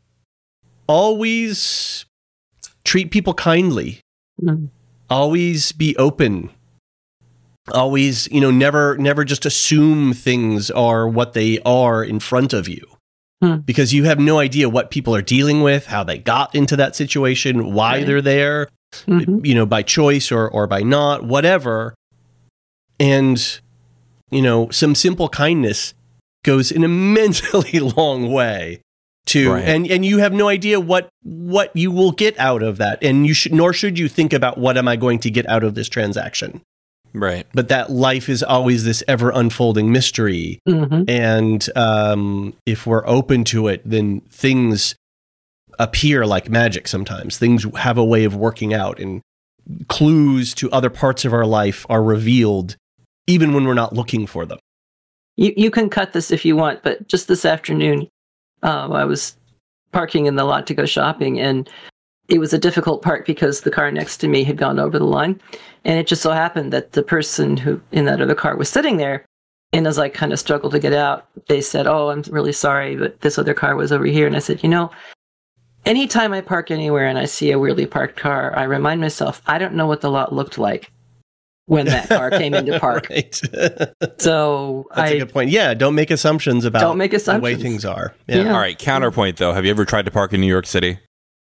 always treat people kindly. Always be open. Always, never just assume things are what they are in front of you. Because you have no idea what people are dealing with, how they got into that situation, why they're there, by choice or by not, whatever. And, some simple kindness goes an immensely long way to, and you have no idea what you will get out of that. And nor should you think about what am I going to get out of this transaction. Right. But that life is always this ever unfolding mystery. And if we're open to it, then things appear like magic sometimes. Things have a way of working out, and clues to other parts of our life are revealed even when we're not looking for them. You can cut this if you want, but just this afternoon, I was parking in the lot to go shopping, and it was a difficult park because the car next to me had gone over the line. And it just so happened that the person who in that other car was sitting there. And as I kind of struggled to get out, they said, "Oh, I'm really sorry, but this other car was over here." And I said, anytime I park anywhere and I see a weirdly parked car, I remind myself, I don't know what the lot looked like when that car came into park. So that's a good point. Yeah, don't make assumptions about the way things are. Yeah. All right, counterpoint though. Have you ever tried to park in New York City?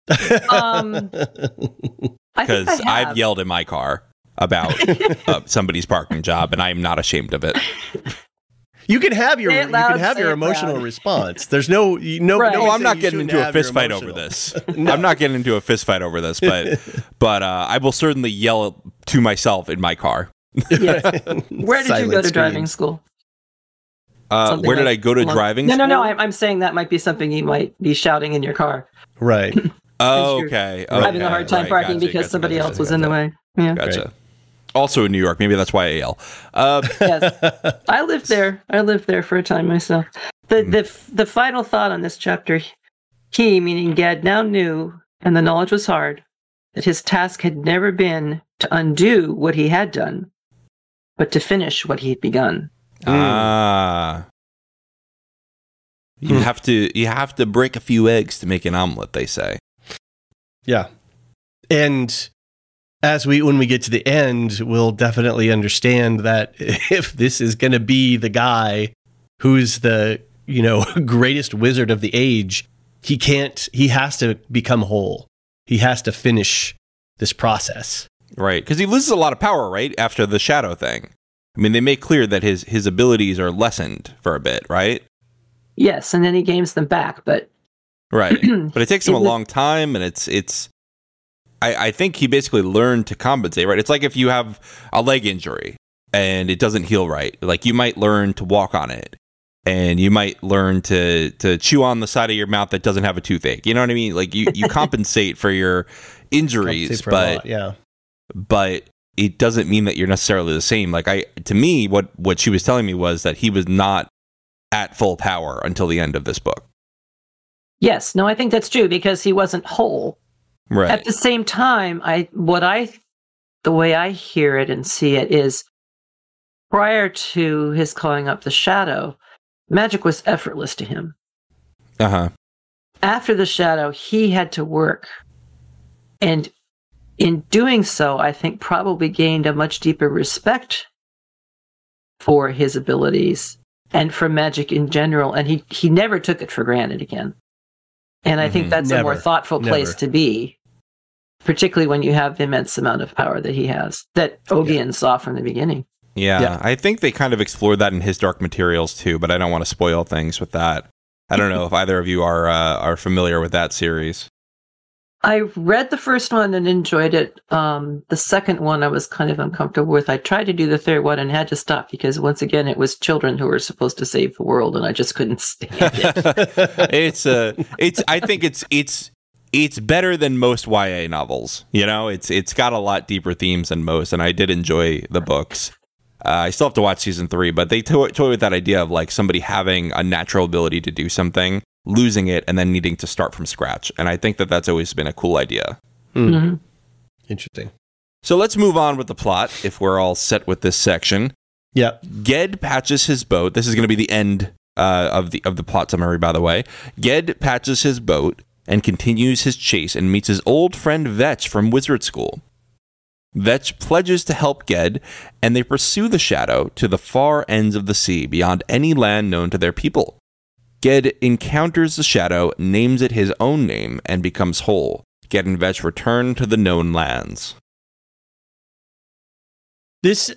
Because I've yelled in my car about somebody's parking job, and I am not ashamed of it. You can have your emotional response. There's no. I'm not getting into a fist fight over this. I'm not getting into a fist fight over this, but I will certainly yell to myself in my car. Yes. Where did you go to driving school? Where did I go to driving school? No. I'm saying that might be something you might be shouting in your car. Right. Okay. Having a hard time parking because somebody else was in the way. Yeah. Gotcha. Right. Also in New York. Maybe that's why I yell. Yes. I lived there for a time myself. The final thought on this chapter, he, meaning Gad, now knew, and the knowledge was hard, that his task had never been to undo what he had done, but to finish what he had begun. You have to break a few eggs to make an omelet, they say. Yeah. And when we get to the end, we'll definitely understand that if this is going to be the guy who's the, greatest wizard of the age, he has to become whole. He has to finish this process. Right. Because he loses a lot of power, right? After the shadow thing. I mean, they make clear that his abilities are lessened for a bit, right? Yes. And then he gains them back, but. Right. But it takes him a long time, and it's. I think he basically learned to compensate, right? It's like if you have a leg injury and it doesn't heal right. Like you might learn to walk on it, and you might learn to chew on the side of your mouth that doesn't have a toothache. You know what I mean? Like you compensate for your injuries, but it doesn't mean that you're necessarily the same. Like to me, what she was telling me was that he was not at full power until the end of this book. Yes, no, I think that's true because he wasn't whole. Right. At the same time, the way I hear it and see it is prior to his calling up the shadow, magic was effortless to him. After the shadow, he had to work. And in doing so, I think probably gained a much deeper respect for his abilities and for magic in general. And he never took it for granted again. And I think that's a more thoughtful place to be. particularly when you have the immense amount of power that he has, that Ogian saw from the beginning. Yeah, I think they kind of explored that in his Dark Materials too, but I don't want to spoil things with that. I don't know if either of you are familiar with that series. I read the first one and enjoyed it. The second one I was kind of uncomfortable with. I tried to do the third one and had to stop because once again it was children who were supposed to save the world, and I just couldn't stand it. I think it's better than most YA novels. You know, it's got a lot deeper themes than most, and I did enjoy the books. I still have to watch season 3, but they toy with that idea of like somebody having a natural ability to do something, losing it, and then needing to start from scratch. And I think that that's always been a cool idea. Mm-hmm. Interesting. So let's move on with the plot, if we're all set with this section. Yeah. Ged patches his boat. This is going to be the end of the plot summary, by the way. Ged patches his boat and continues his chase and meets his old friend Vetch from Wizard School. Vetch pledges to help Ged, and they pursue the shadow to the far ends of the sea beyond any land known to their people. Ged encounters the shadow, names it his own name, and becomes whole. Ged and Vetch return to the known lands. This,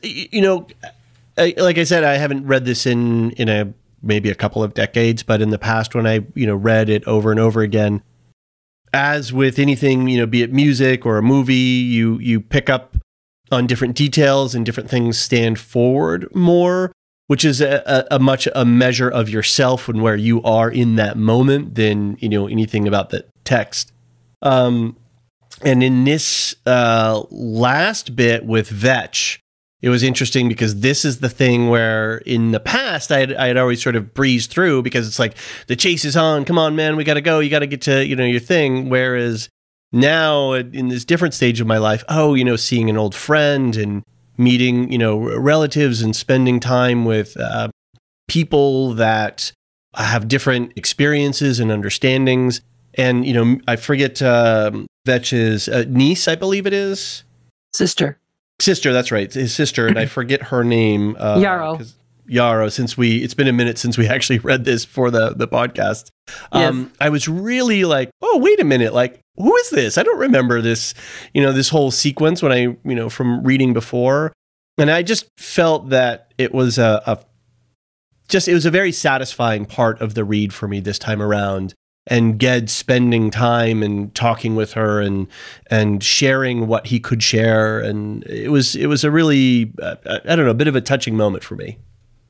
like I said, I haven't read this in maybe a couple of decades, but in the past when I, read it over and over again, as with anything, be it music or a movie, you pick up on different details and different things stand forward more, which is a measure of yourself and where you are in that moment than, anything about the text. And in this last bit with Vetch, it was interesting because this is the thing where in the past I had always sort of breezed through because it's like the chase is on. Come on, man, we got to go. You got to get to, your thing. Whereas now in this different stage of my life, seeing an old friend and meeting, relatives and spending time with people that have different experiences and understandings. And, I forget Vetch's niece, I believe it is. Sister, that's right. His sister, and I forget her name. Yarrow. Yarrow, it's been a minute since we actually read this for the podcast. Yes. I was really like, oh, wait a minute. Like, who is this? I don't remember this, this whole sequence when I, from reading before. And I just felt that it was it was a very satisfying part of the read for me this time around. And Ged spending time and talking with her and sharing what he could share. And it was a really, I don't know, a bit of a touching moment for me.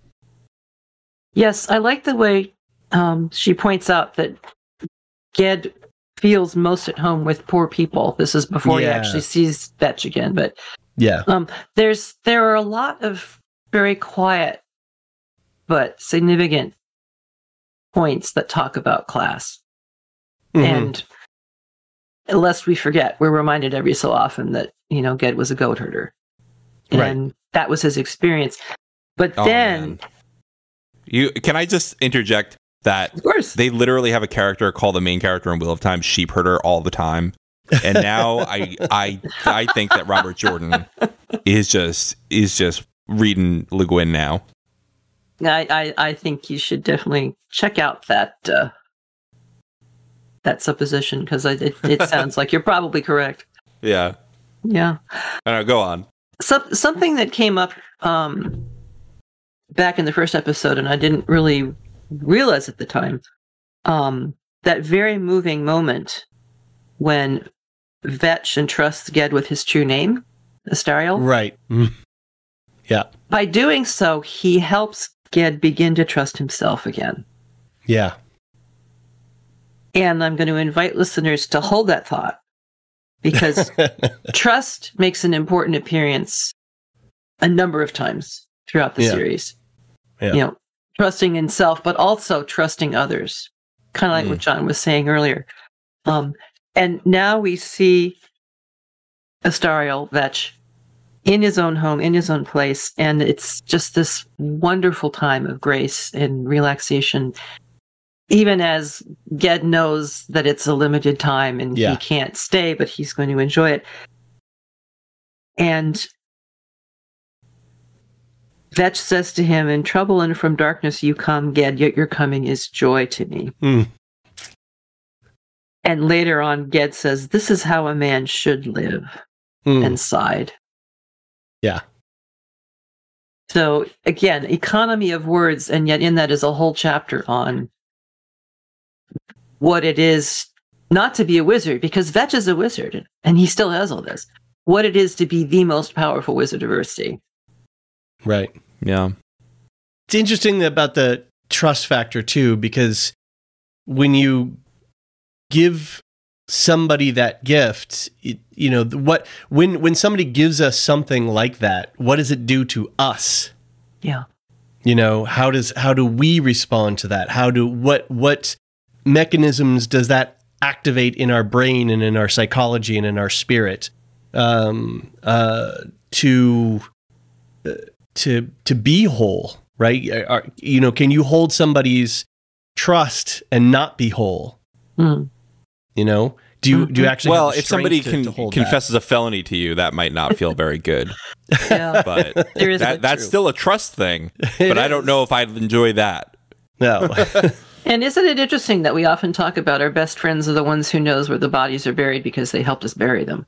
Yes, I like the way she points out that Ged feels most at home with poor people. This is before he actually sees Vetch again. But there are a lot of very quiet but significant points that talk about class. Mm-hmm. And lest we forget, we're reminded every so often that, Ged was a goat herder. And that was his experience. But then... Can I just interject that of course. They literally have a character called the main character in Wheel of Time, Sheep Herder, all the time. And now I think that Robert Jordan is just reading Le Guin now. I think you should definitely check out that supposition because it sounds like you're probably correct. Yeah. Yeah. Go on. Something that came up back in the first episode, and I didn't really realize at the time, that very moving moment when Vetch entrusts Ged with his true name, Astariel. Right. Mm. Yeah. By doing so, he helps Ged begin to trust himself again. Yeah. And I'm going to invite listeners to hold that thought because trust makes an important appearance a number of times throughout the series. Yeah. Trusting in self, but also trusting others. Kind of like what John was saying earlier. And now we see Astariel Vetch in his own home, in his own place, and it's just this wonderful time of grace and relaxation. Even as Ged knows that it's a limited time and he can't stay, but he's going to enjoy it. And Vetch says to him, "In trouble and from darkness you come, Ged, yet your coming is joy to me." Mm. And later on, Ged says, "This is how a man should live," and sighed. Yeah. So again, economy of words, and yet in that is a whole chapter on what it is not to be a wizard, because Vetch is a wizard, and he still has all this. What it is to be the most powerful wizard of Earthsea. Right. Yeah. It's interesting about the trust factor too, because when you give somebody that gift, when somebody gives us something like that, what does it do to us? Yeah. How do we respond to that? What mechanisms does that activate in our brain and in our psychology and in our spirit to be whole, right? Can you hold somebody's trust and not be whole? Do you actually? Well, if somebody confesses a felony to you, that might not feel very good. Yeah, but that's still a trust thing. But I don't know if I'd enjoy that. No. And isn't it interesting that we often talk about our best friends are the ones who knows where the bodies are buried because they helped us bury them?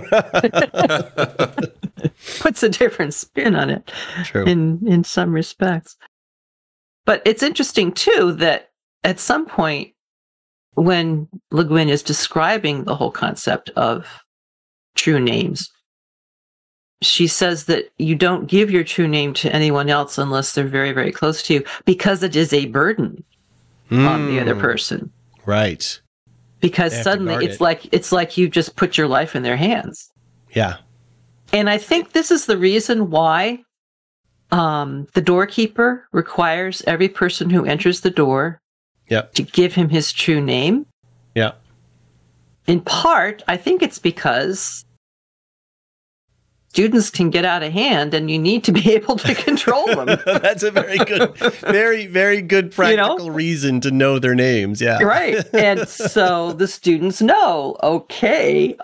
Puts a different spin on it. True. In some respects. But it's interesting too that at some point when Le Guin is describing the whole concept of true names, she says that you don't give your true name to anyone else unless they're very, very close to you, because it is a burden on the other person. Right. Because suddenly it's like you just put your life in their hands. Yeah. And I think this is the reason why the doorkeeper requires every person who enters the door to give him his true name. Yeah. In part, I think it's because students can get out of hand and you need to be able to control them. That's a very good, very, very good practical reason to know their names. Yeah. Right. And so the students know, okay,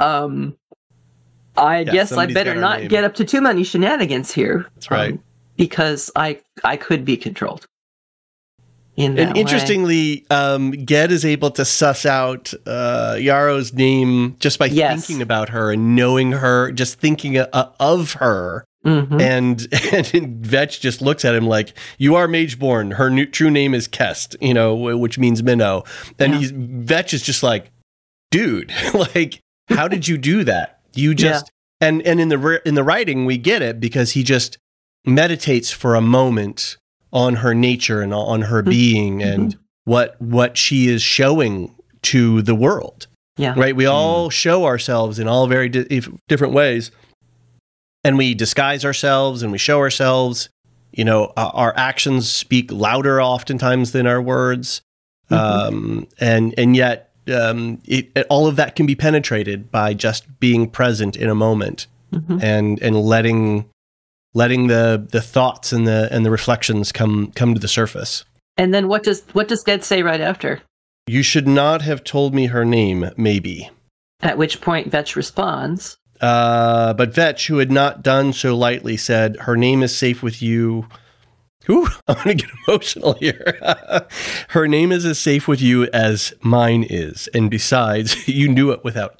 I guess I better not get up to too many shenanigans here. That's right. Because I could be controlled. And interestingly, Ged is able to suss out Yarrow's name just by thinking about her and knowing her, just thinking of her. Mm-hmm. And Vetch just looks at him like, "You are Mageborn. Her true name is Kest, which means minnow." And Vetch is just like, "Dude, like, how did you do that? You just..." And in the writing, we get it because he just meditates for a moment on her nature and on her being and what she is showing to the world. Yeah. Right? We all show ourselves in all very different ways. And we disguise ourselves and we show ourselves. Our actions speak louder oftentimes than our words. And yet all of that can be penetrated by just being present in a moment and letting the thoughts and the reflections come to the surface. And then what does Ged say right after? "You should not have told me her name, maybe." At which point Vetch responds. But Vetch, who had not done so lightly, said, "Her name is safe with you." Ooh, I'm going to get emotional here. "Her name is as safe with you as mine is. And besides, you knew it without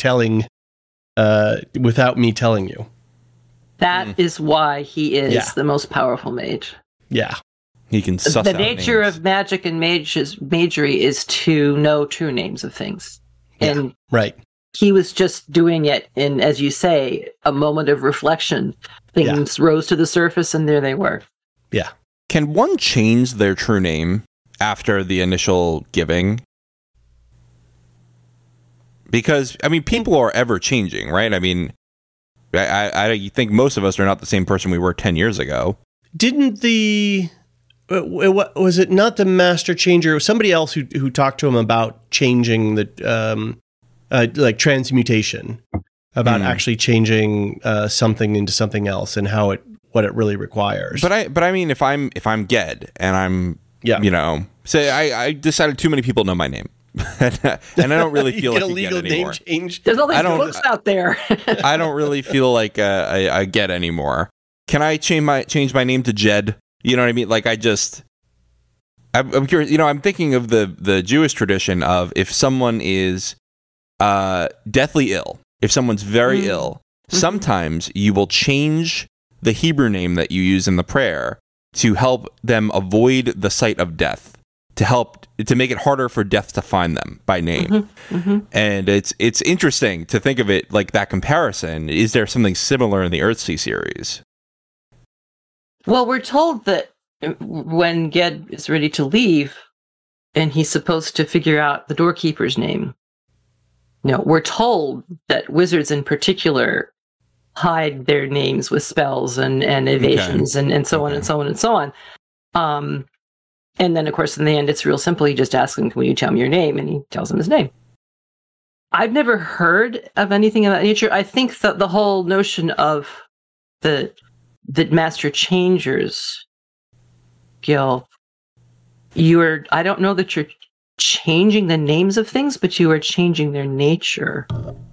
me telling you." That is why he is the most powerful mage. Yeah. He can suss out the nature names. of magic and magery is to know true names of things. And right. He was just doing it in, as you say, a moment of reflection. Things rose to the surface and there they were. Yeah. Can one change their true name after the initial giving? Because, people are ever changing, right? I think most of us are not the same person we were 10 years ago. Didn't was it not the Master Changer? It was somebody else who talked to him about changing the, like transmutation, about actually changing something into something else and what it really requires. But if I'm Ged and I'm, say I decided too many people know my name. And I don't really feel like a legal name change. There's all these books out there. I don't really feel like I get anymore. Can I change my name to Jed? You know what I mean? Like I'm curious. I'm thinking of the Jewish tradition of if someone is deathly ill, if someone's very ill, sometimes you will change the Hebrew name that you use in the prayer to help them avoid the sight of death, to make it harder for death to find them by name. And it's interesting to think of it like that comparison. Is there something similar in the Earthsea series? Well, we're told that when Ged is ready to leave and he's supposed to figure out the doorkeeper's name, we're told that wizards in particular hide their names with spells and evasions and so on and so on and so on. And then, of course, in the end, it's real simple. He just asks him, "Will you tell me your name?" And he tells him his name. I've never heard of anything of that nature. I think that the whole notion of the Master Changers, Gil, I don't know that you're changing the names of things, but you are changing their nature.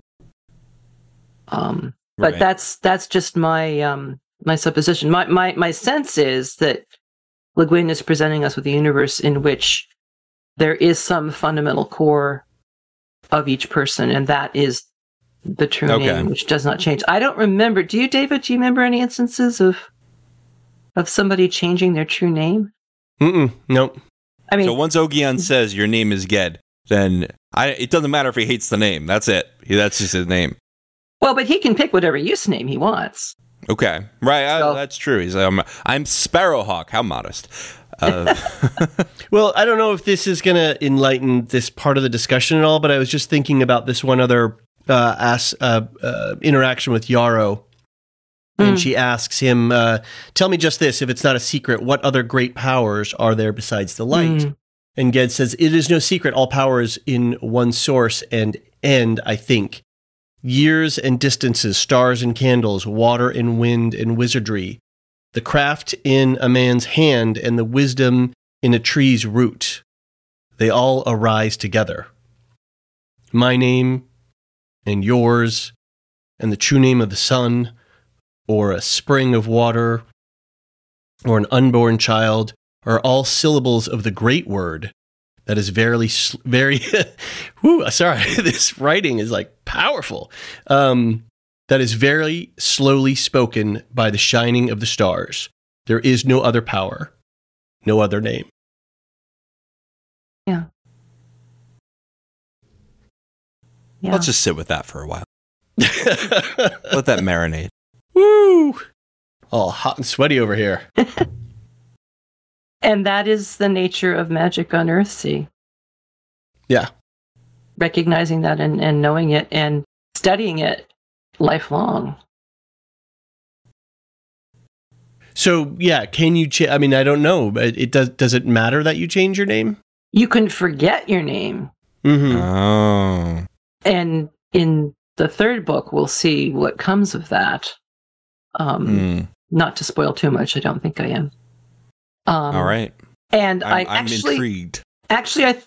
But that's just my my supposition. My sense is that Le Guin is presenting us with a universe in which there is some fundamental core of each person, and that is the true name, which does not change. I don't remember. Do you, David? Do you remember any instances of somebody changing their true name? Nope. I mean, so once Ogion says your name is Ged, then it doesn't matter if he hates the name. That's it. That's just his name. Well, but he can pick whatever use name he wants. Okay, right. That's true. He's like, I'm Sparrowhawk. How modest. Well, I don't know if this is going to enlighten this part of the discussion at all, but I was just thinking about this one other interaction with Yarrow. And she asks him, tell me just this, if it's not a secret, what other great powers are there besides the light? And Ged says, it is no secret, all power is in one source and end, I think. Years and distances, stars and candles, water and wind and wizardry, the craft in a man's hand and the wisdom in a tree's root. They all arise together. My name and yours and the true name of the sun, or a spring of water, or an unborn child, are all syllables of the great word that is very, this writing is like powerful. That is very slowly spoken by the shining of the stars. There is no other power, no other name. Yeah. Let's just sit with that for a while. Let that marinate. Woo! All hot and sweaty over here. And that is the nature of magic on Earthsea. Yeah. Recognizing that and knowing it and studying it lifelong. So, yeah, can you I mean, I don't know, but does it matter that you change your name? You can forget your name. Oh. And in the third book, we'll see what comes of that. Not to spoil too much, I don't think I am. All right. And I'm intrigued. Actually, I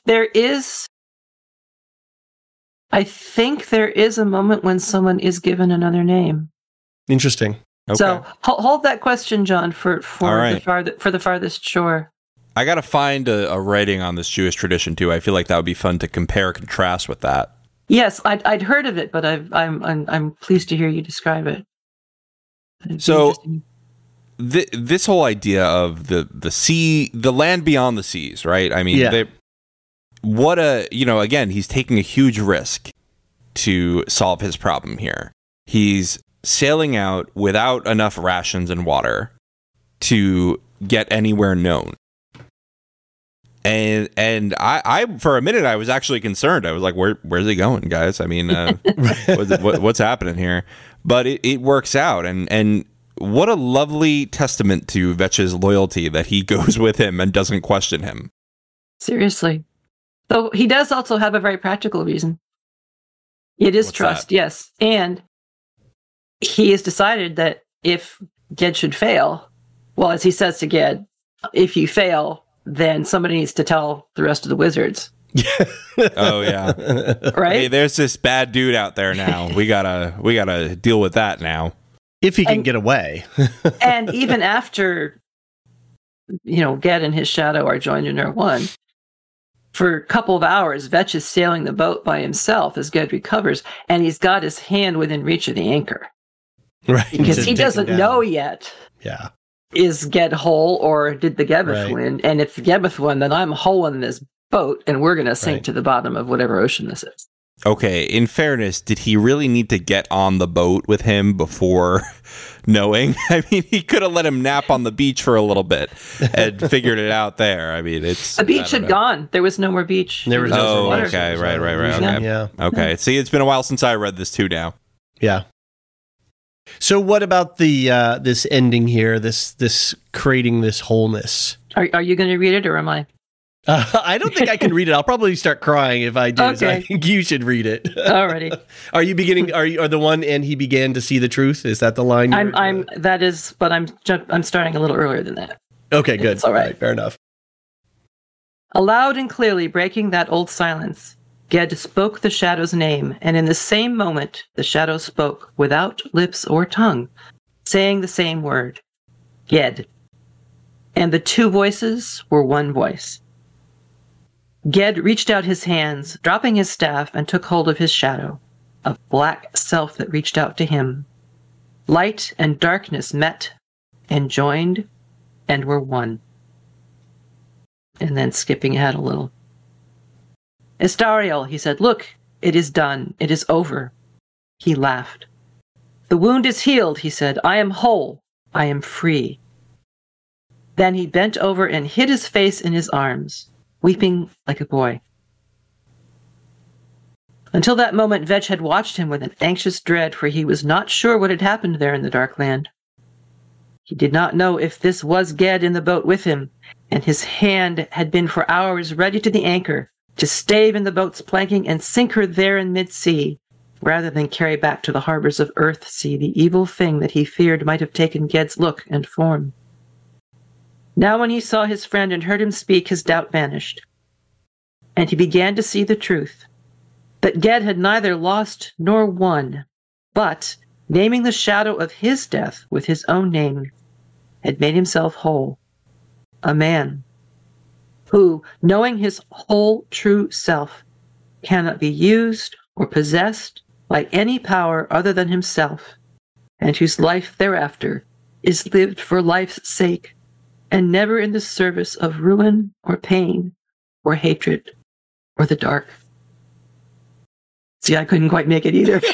think there is a moment when someone is given another name. Interesting. Okay. So hold that question, John, for the farthest shore. I got to find a writing on this Jewish tradition too. I feel like that would be fun to compare, contrast with that. Yes, I'd heard of it, but I'm pleased to hear you describe it. So this whole idea of the sea, the land beyond the seas, right? I mean, again, he's taking a huge risk to solve his problem here. He's sailing out without enough rations and water to get anywhere known. And I for a minute I was actually concerned. I was like, where's he going, guys? I mean, what's happening here? But it works out, and what a lovely testament to Vetch's loyalty that he goes with him and doesn't question him. Seriously. Though he does also have a very practical reason. It is trust, yes. And he has decided that if Ged should fail, well, as he says to Ged, if you fail, then somebody needs to tell the rest of the wizards. Oh yeah. Right? Hey, there's this bad dude out there now. We gotta deal with that now. If he can get away. And even after, Ged and his shadow are joined in Ur-One, For a couple of hours, Vetch is sailing the boat by himself as Ged recovers, and he's got his hand within reach of the anchor. Right. Because he doesn't know yet. Yeah. Is Ged whole, or did the Gebeth win? And if the Gebeth won, then I'm whole in this boat, and we're going to sink to the bottom of whatever ocean this is. Okay, in fairness, did he really need to get on the boat with him before knowing? I mean, he could have let him nap on the beach for a little bit and figured it out there. I mean, it's... The beach had gone. There was no more beach. There was no water. Okay, right. Okay. Yeah. Okay, see, it's been a while since I read this too now. Yeah. So what about the this ending here, this creating this wholeness? Are you going to read it, or am I? I don't think I can read it. I'll probably start crying if I do. Okay. So I think you should read it. Alrighty. Are you beginning? Are the one and he began to see the truth? Is that the line? That is, but I'm starting a little earlier than that. Okay, good. It's all right. Fair enough. Aloud and clearly breaking that old silence, Ged spoke the shadow's name, and in the same moment, the shadow spoke without lips or tongue, saying the same word, Ged. And the two voices were one voice. Ged reached out his hands, dropping his staff, and took hold of his shadow, a black self that reached out to him. Light and darkness met and joined and were one. And then skipping ahead a little. Estariel, he said, look, it is done. It is over. He laughed. The wound is healed, he said. I am whole. I am free. Then he bent over and hid his face in his arms, weeping like a boy. Until that moment, Vetch had watched him with an anxious dread, for he was not sure what had happened there in the dark land. He did not know if this was Ged in the boat with him, and his hand had been for hours ready to the anchor, to stave in the boat's planking and sink her there in mid-sea, rather than carry back to the harbors of Earthsea the evil thing that he feared might have taken Ged's look and form. Now when he saw his friend and heard him speak, his doubt vanished, and he began to see the truth, that Ged had neither lost nor won, but, naming the shadow of his death with his own name, had made himself whole, a man, who, knowing his whole true self, cannot be used or possessed by any power other than himself, and whose life thereafter is lived for life's sake, and never in the service of ruin or pain or hatred or the dark. See, I couldn't quite make it either.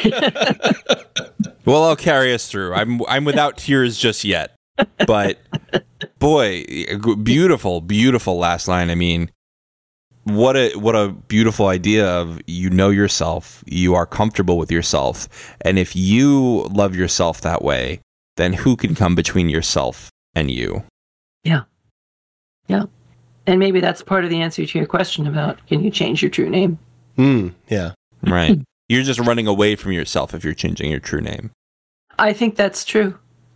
Well, I'll carry us through. I'm without tears just yet. But boy, beautiful, beautiful last line. I mean, what a beautiful idea of, you know yourself, you are comfortable with yourself, and if you love yourself that way, then who can come between yourself and you? Yeah. Yeah. And maybe that's part of the answer to your question about, can you change your true name? Yeah. Right. You're just running away from yourself if you're changing your true name. I think that's true.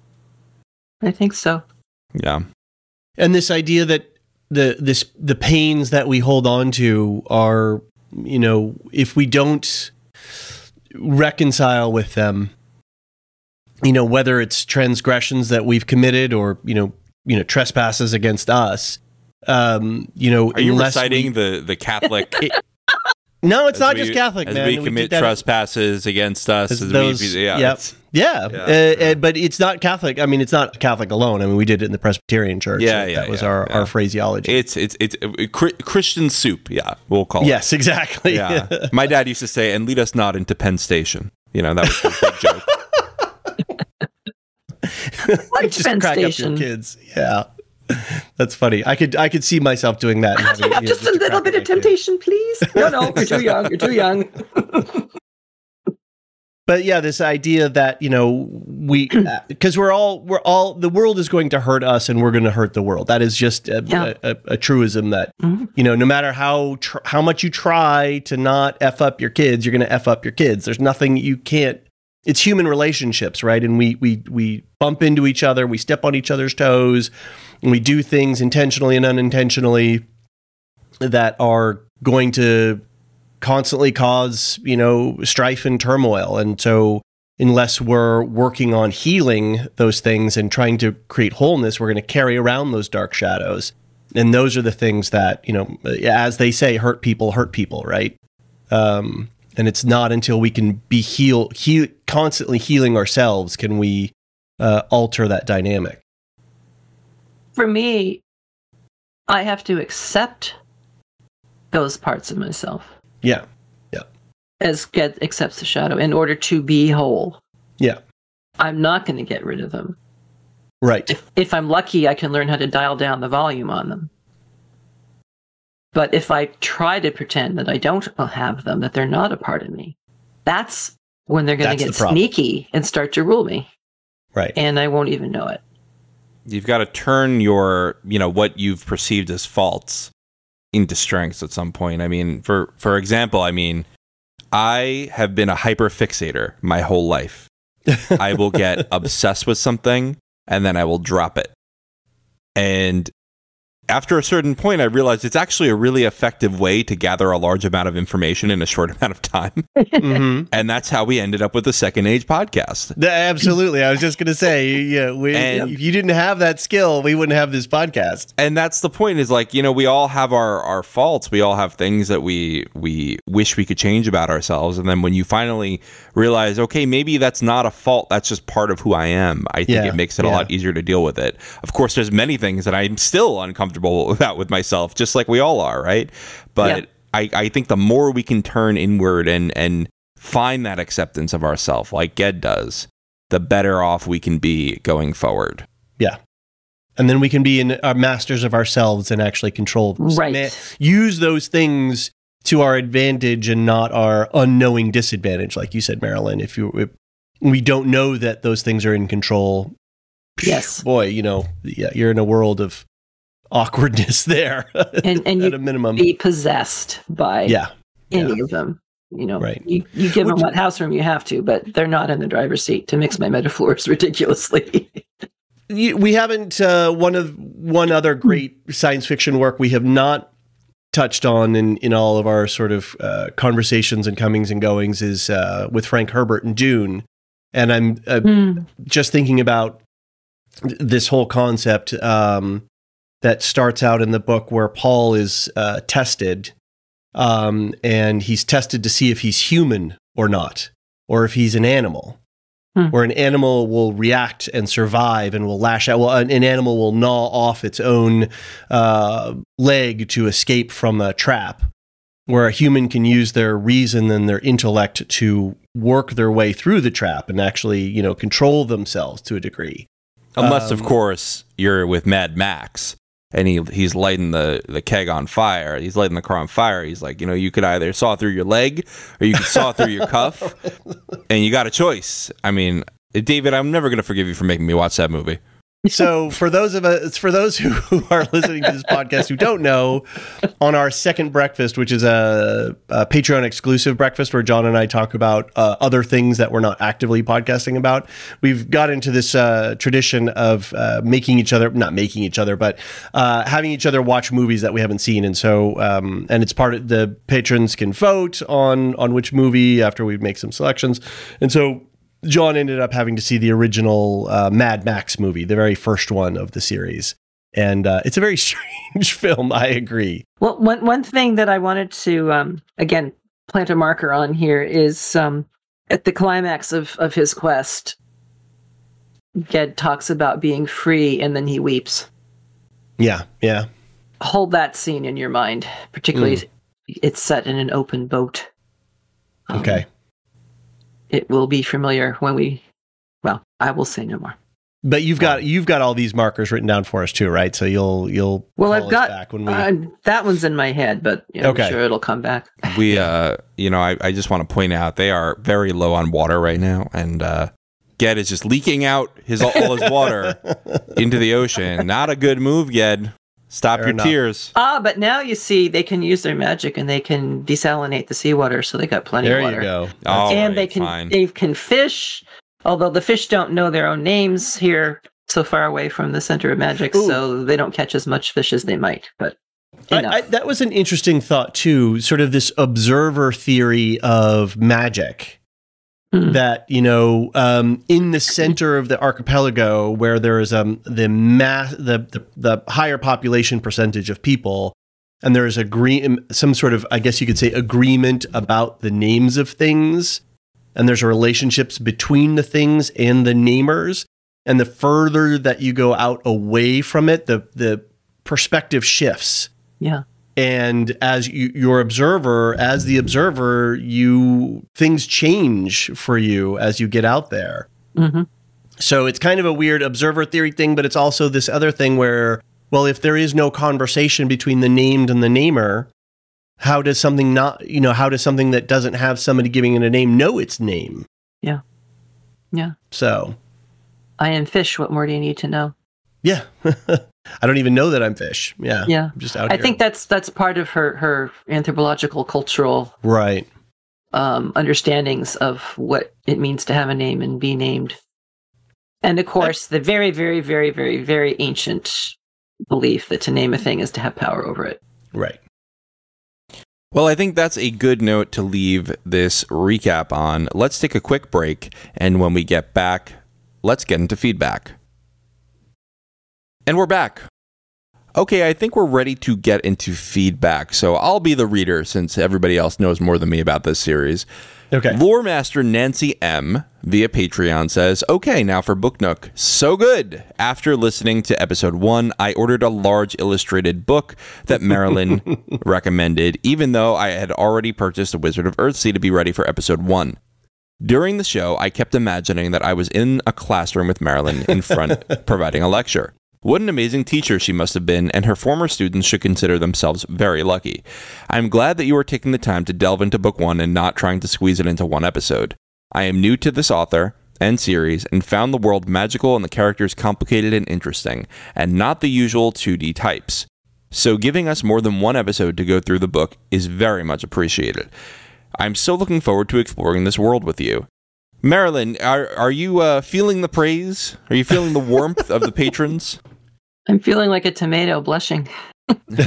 I think so. Yeah. And this idea that the pains that we hold on to are, you know, if we don't reconcile with them, you know, whether it's transgressions that we've committed or, you know, trespasses against us, you know, are you reciting the Catholic? No, it's not just Catholic, as man. we commit trespasses against us. But it's not Catholic. I mean, it's not Catholic alone. I mean, we did it in the Presbyterian Church. That was our phraseology. It's Christian soup. Yeah, we'll call it. Yes, exactly. Yeah. My dad used to say, "And lead us not into Penn Station." You know, that was his big joke. Like just Penn crack Station. up your kids. Yeah. That's funny. I could see myself doing that. Just a little bit of temptation, please. No, you're too young. You're too young. But yeah, this idea that, you know, because we're all the world is going to hurt us and we're going to hurt the world. That is just a truism that, you know, no matter how much you try to not F up your kids, you're going to F up your kids. There's nothing you can't. It's human relationships, right? And we bump into each other, we step on each other's toes, and we do things intentionally and unintentionally that are going to constantly cause, you know, strife and turmoil. And so unless we're working on healing those things and trying to create wholeness, we're going to carry around those dark shadows. And those are the things that, as they say, hurt people, right? And it's not until we can be constantly healing ourselves can we alter that dynamic. For me, I have to accept those parts of myself. Yeah. As Ged accepts the shadow in order to be whole. Yeah. I'm not going to get rid of them. Right. If I'm lucky, I can learn how to dial down the volume on them. But if I try to pretend that I don't have them, that they're not a part of me, that's when they're going to get sneaky and start to rule me. Right. And I won't even know it. You've got to turn your, what you've perceived as faults into strengths at some point. I mean, for example, I have been a hyperfixator my whole life. I will get obsessed with something and then I will drop it. And after a certain point, I realized it's actually a really effective way to gather a large amount of information in a short amount of time. Mm-hmm. And that's how we ended up with the Second Age podcast. Absolutely. I was just going to say, if you didn't have that skill, we wouldn't have this podcast. And that's the point is we all have our faults. We all have things that we wish we could change about ourselves. And then when you finally realize, okay, maybe that's not a fault. That's just part of who I am. I think it makes it a lot easier to deal with it. Of course, there's many things that I'm still uncomfortable about with myself, just like we all are, right? But I think the more we can turn inward and find that acceptance of ourselves, like Ged does, the better off we can be going forward. Yeah. And then we can be our masters of ourselves and actually control them. Right. Use those things to our advantage and not our unknowing disadvantage, like you said, Marilyn. If we don't know that those things are in control, yes, boy, you're in a world of awkwardness there, and at a minimum. Be possessed by any of them. Right. You give them what house room you have to, but they're not in the driver's seat, to mix my metaphors ridiculously. We haven't, one other great science fiction work we have not touched on in all of our sort of conversations and comings and goings is with Frank Herbert and Dune. And I'm just thinking about this whole concept that starts out in the book where Paul is tested, and he's tested to see if he's human or not, or if he's an animal, where an animal will react and survive and will lash out. Well, an animal will gnaw off its own leg to escape from a trap, where a human can use their reason and their intellect to work their way through the trap and actually, control themselves to a degree. Unless, of course, you're with Mad Max. And he's lighting the keg on fire. He's lighting the car on fire. He's like, you could either saw through your leg or you could saw through your cuff. And you got a choice. David, I'm never going to forgive you for making me watch that movie. So for those who are listening to this podcast who don't know, on our second breakfast, which is a Patreon exclusive breakfast where John and I talk about other things that we're not actively podcasting about, we've got into this tradition of having each other watch movies that we haven't seen. And so, and it's part of the patrons can vote on which movie after we make some selections. And so John ended up having to see the original Mad Max movie, the very first one of the series. And it's a very strange film, I agree. Well, one thing that I wanted to, again, plant a marker on here is at the climax of his quest, Ged talks about being free and then he weeps. Yeah. Hold that scene in your mind, particularly it's set in an open boat. Okay. It will be familiar when I will say no more. But you've got all these markers written down for us too, right? So you'll I've got back when we... that one's in my head, but I'm sure it'll come back. We I just want to point out they are very low on water right now, and Ged is just leaking out all his water into the ocean. Not a good move, Ged. Stop your tears. But now you see they can use their magic and they can desalinate the seawater, so they got plenty of water. There you go. And they can fish, although the fish don't know their own names here so far away from the center of magic, so they don't catch as much fish as they might. But that was an interesting thought too, sort of this observer theory of magic. that, in the center of the archipelago where there is the higher population percentage of people, and there is some sort of, I guess you could say, agreement about the names of things, and there's relationships between the things and the namers. And the further that you go out away from it, the perspective shifts. Yeah. And as the observer, things change for you as you get out there. Mm-hmm. So it's kind of a weird observer theory thing, but it's also this other thing where, well, if there is no conversation between the named and the namer, how does something that doesn't have somebody giving it a name know its name? Yeah. Yeah. So. I am fish. What more do you need to know? Yeah. I don't even know that I'm fish. Yeah. Yeah. I'm just out here. I think that's part of her anthropological, cultural right understandings of what it means to have a name and be named. And of course, the very, very, very, very, very ancient belief that to name a thing is to have power over it. Right. Well, I think that's a good note to leave this recap on. Let's take a quick break, and when we get back, let's get into feedback. And we're back. Okay, I think we're ready to get into feedback. So I'll be the reader since everybody else knows more than me about this series. Okay. Lore Master Nancy M. via Patreon says, okay, now for Book Nook. So good. After listening to episode 1, I ordered a large illustrated book that Marilyn recommended, even though I had already purchased A Wizard of Earthsea to be ready for episode 1. During the show, I kept imagining that I was in a classroom with Marilyn in front providing a lecture. What an amazing teacher she must have been, and her former students should consider themselves very lucky. I'm glad that you are taking the time to delve into Book 1 and not trying to squeeze it into one episode. I am new to this author and series and found the world magical and the characters complicated and interesting, and not the usual 2D types. So giving us more than one episode to go through the book is very much appreciated. I'm so looking forward to exploring this world with you. Marilyn, are you feeling the praise? Are you feeling the warmth of the patrons? I'm feeling like a tomato blushing. We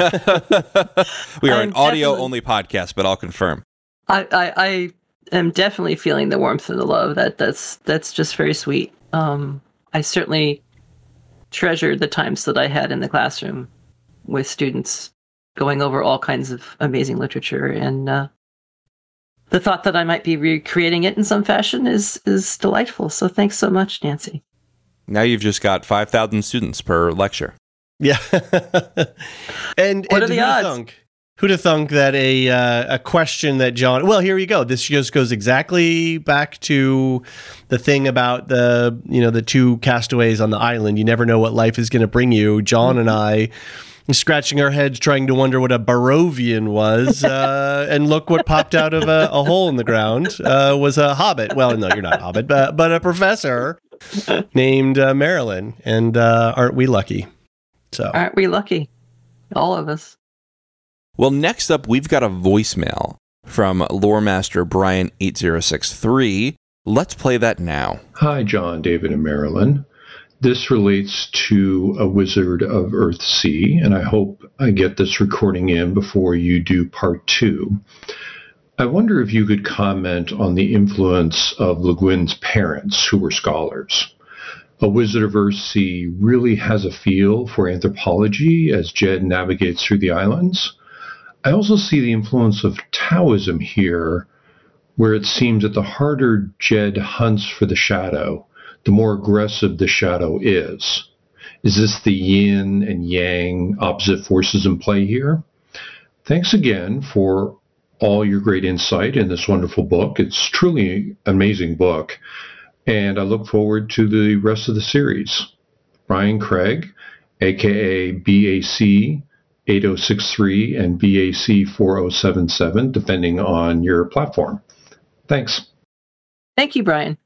are an audio-only podcast, but I'll confirm. I am definitely feeling the warmth and the love. That's just very sweet. I certainly treasured the times that I had in the classroom with students going over all kinds of amazing literature, and the thought that I might be recreating it in some fashion is delightful. So thanks so much, Nancy. Now you've just got 5,000 students per lecture. Yeah. and what are the odds? Who'd have thunk that a question that John... Well, here you go. This just goes exactly back to the thing about the two castaways on the island. You never know what life is going to bring you. John and I... scratching our heads trying to wonder what a Barovian was, and look what popped out of a hole in the ground was a hobbit. Well, no, you're not a hobbit, but a professor named Marilyn, and aren't we lucky? So aren't we lucky? All of us. Well, next up, we've got a voicemail from Loremaster Brian8063. Let's play that now. Hi, John, David, and Marilyn. This relates to A Wizard of Earthsea, and I hope I get this recording in before you do part 2. I wonder if you could comment on the influence of Le Guin's parents, who were scholars. A Wizard of Earthsea really has a feel for anthropology as Jed navigates through the islands. I also see the influence of Taoism here, where it seems that the harder Jed hunts for the shadow, the more aggressive the shadow is. Is this the yin and yang opposite forces in play here? Thanks again for all your great insight in this wonderful book. It's truly an amazing book, and I look forward to the rest of the series. Brian Craig, aka BAC 8063 and BAC 4077, depending on your platform. Thanks. Thank you, Brian.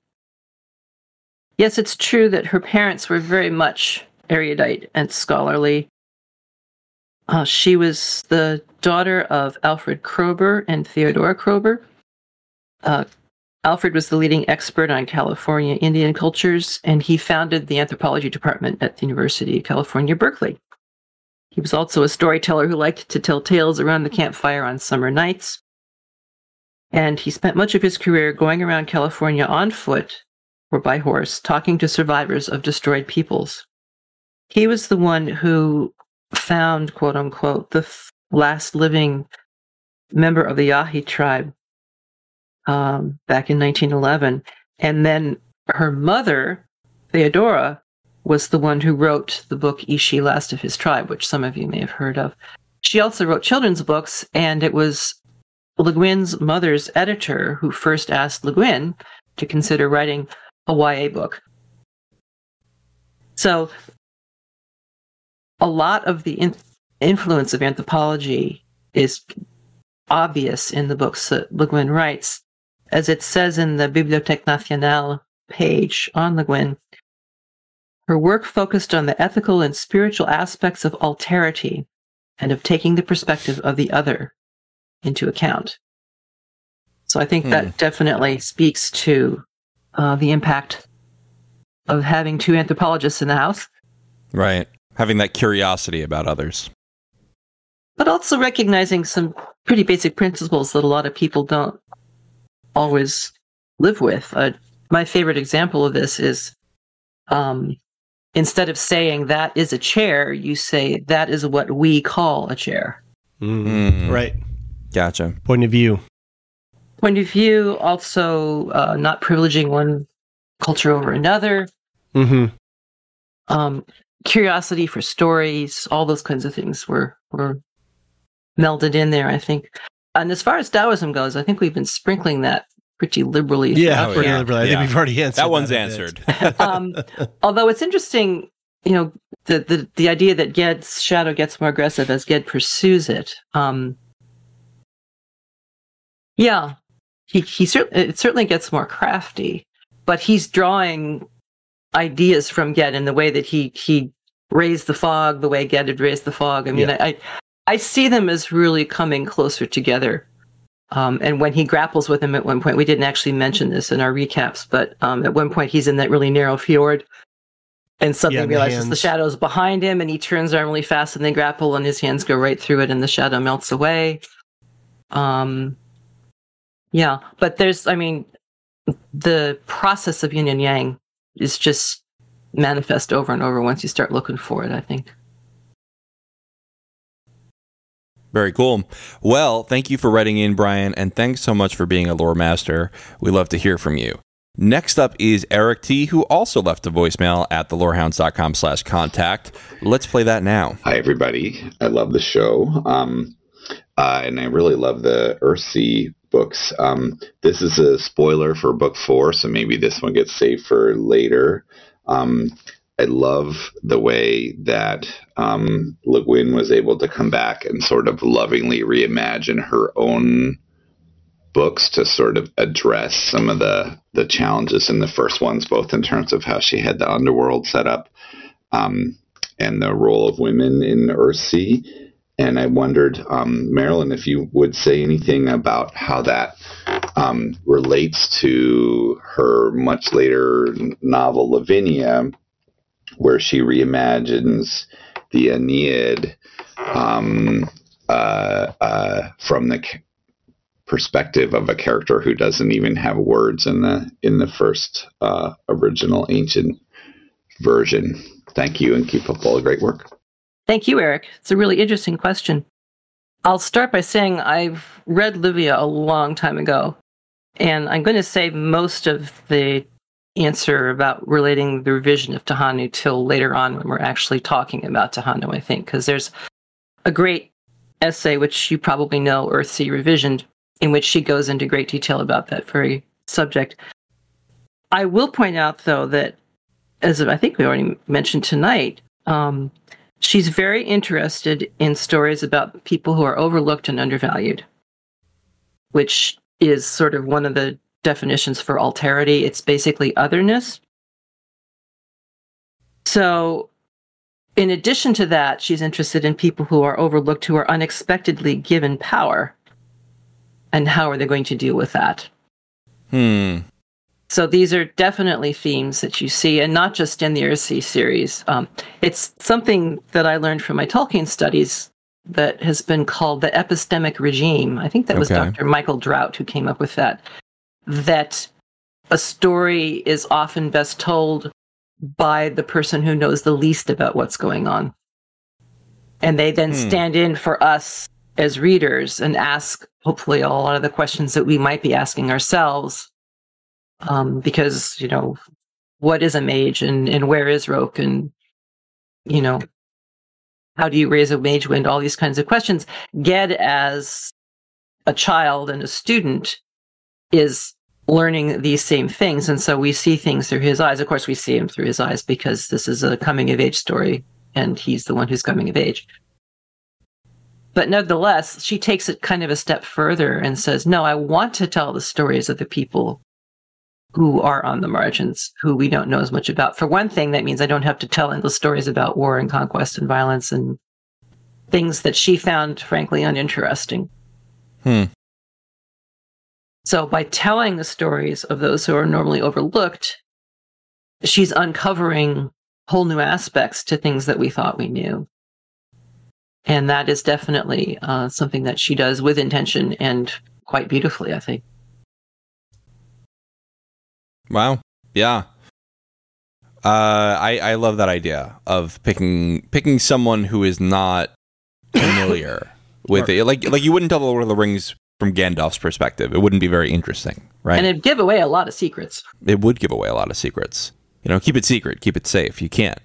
Yes, it's true that her parents were very much erudite and scholarly. She was the daughter of Alfred Kroeber and Theodora Kroeber. Alfred was the leading expert on California Indian cultures, and he founded the anthropology department at the University of California, Berkeley. He was also a storyteller who liked to tell tales around the campfire on summer nights. And he spent much of his career going around California on foot or by horse, talking to survivors of destroyed peoples. He was the one who found, quote unquote, the last living member of the Yahi tribe back in 1911. And then her mother, Theodora, was the one who wrote the book Ishi, Last of His Tribe, which some of you may have heard of. She also wrote children's books, and it was Le Guin's mother's editor who first asked Le Guin to consider writing a YA book. So a lot of the influence of anthropology is obvious in the books that Le Guin writes. As it says in the Bibliothèque Nationale page on Le Guin, her work focused on the ethical and spiritual aspects of alterity and of taking the perspective of the other into account. So I think that definitely speaks to the impact of having two anthropologists in the house. Right. Having that curiosity about others. But also recognizing some pretty basic principles that a lot of people don't always live with. My favorite example of this is instead of saying that is a chair, you say that is what we call a chair. Right. Gotcha. Point of view. Point of view, also not privileging one culture over another. Curiosity for stories, all those kinds of things were melded in there, I think. And as far as Taoism goes, I think we've been sprinkling that pretty liberally. Yeah, pretty liberally. I think we've already answered that one's answered. Although it's interesting, you know, the idea that Ged's shadow gets more aggressive as Ged pursues it. It certainly gets more crafty, but he's drawing ideas from Ged in the way that he raised the fog, the way Ged had raised the fog. I mean, I see them as really coming closer together. And when he grapples with him at one point, we didn't actually mention this in our recaps, but at one point he's in that really narrow fjord and suddenly realizes the shadow's behind him and he turns around really fast and they grapple and his hands go right through it and the shadow melts away. But the process of yin and yang is just manifest over and over once you start looking for it, I think. Very cool. Well, thank you for writing in, Brian, and thanks so much for being a lore master. We love to hear from you. Next up is Eric T., who also left a voicemail at thelorehounds.com/contact. Let's play that now. Hi, everybody. I love the show, and I really love the Earthsea books. This is a spoiler for book 4, so maybe this one gets saved for later. I love the way that Le Guin was able to come back and sort of lovingly reimagine her own books to sort of address some of the challenges in the first ones, both in terms of how she had the underworld set up and the role of women in Earthsea. And I wondered, Marilyn, if you would say anything about how that relates to her much later novel, Lavinia, where she reimagines the Aeneid from the perspective of a character who doesn't even have words in the first original ancient version. Thank you, and keep up all the great work. Thank you, Eric. It's a really interesting question. I'll start by saying I've read Livia a long time ago, and I'm going to save most of the answer about relating the revision of Tehanu till later on when we're actually talking about Tehanu, I think, because there's a great essay, which you probably know, Earthsea Revisioned, in which she goes into great detail about that very subject. I will point out, though, that, as I think we already mentioned tonight, she's very interested in stories about people who are overlooked and undervalued, which is sort of one of the definitions for alterity. It's basically otherness. So in addition to that, she's interested in people who are overlooked, who are unexpectedly given power, and how are they going to deal with that? So these are definitely themes that you see, and not just in the Earthsea series. It's something that I learned from my Tolkien studies, that has been called the epistemic regime. I think that was Dr. Michael Drought who came up with that. That a story is often best told by the person who knows the least about what's going on. And they then stand in for us as readers and ask, hopefully, a lot of the questions that we might be asking ourselves. Because, what is a mage and where is Roke? And, how do you raise a mage wind? All these kinds of questions. Ged, as a child and a student, is learning these same things. And so we see things through his eyes. Of course, we see him through his eyes because this is a coming of age story and he's the one who's coming of age. But nevertheless, she takes it kind of a step further and says, no, I want to tell the stories of the people who are on the margins, who we don't know as much about. For one thing, that means I don't have to tell endless stories about war and conquest and violence and things that she found, frankly, uninteresting. So by telling the stories of those who are normally overlooked, she's uncovering whole new aspects to things that we thought we knew. And that is definitely something that she does with intention and quite beautifully, I think. Wow. Yeah. I love that idea of picking someone who is not familiar with it. Like you wouldn't tell the Lord of the Rings from Gandalf's perspective. It wouldn't be very interesting, right? And it'd give away a lot of secrets. It would give away a lot of secrets. Keep it secret, keep it safe. You can't.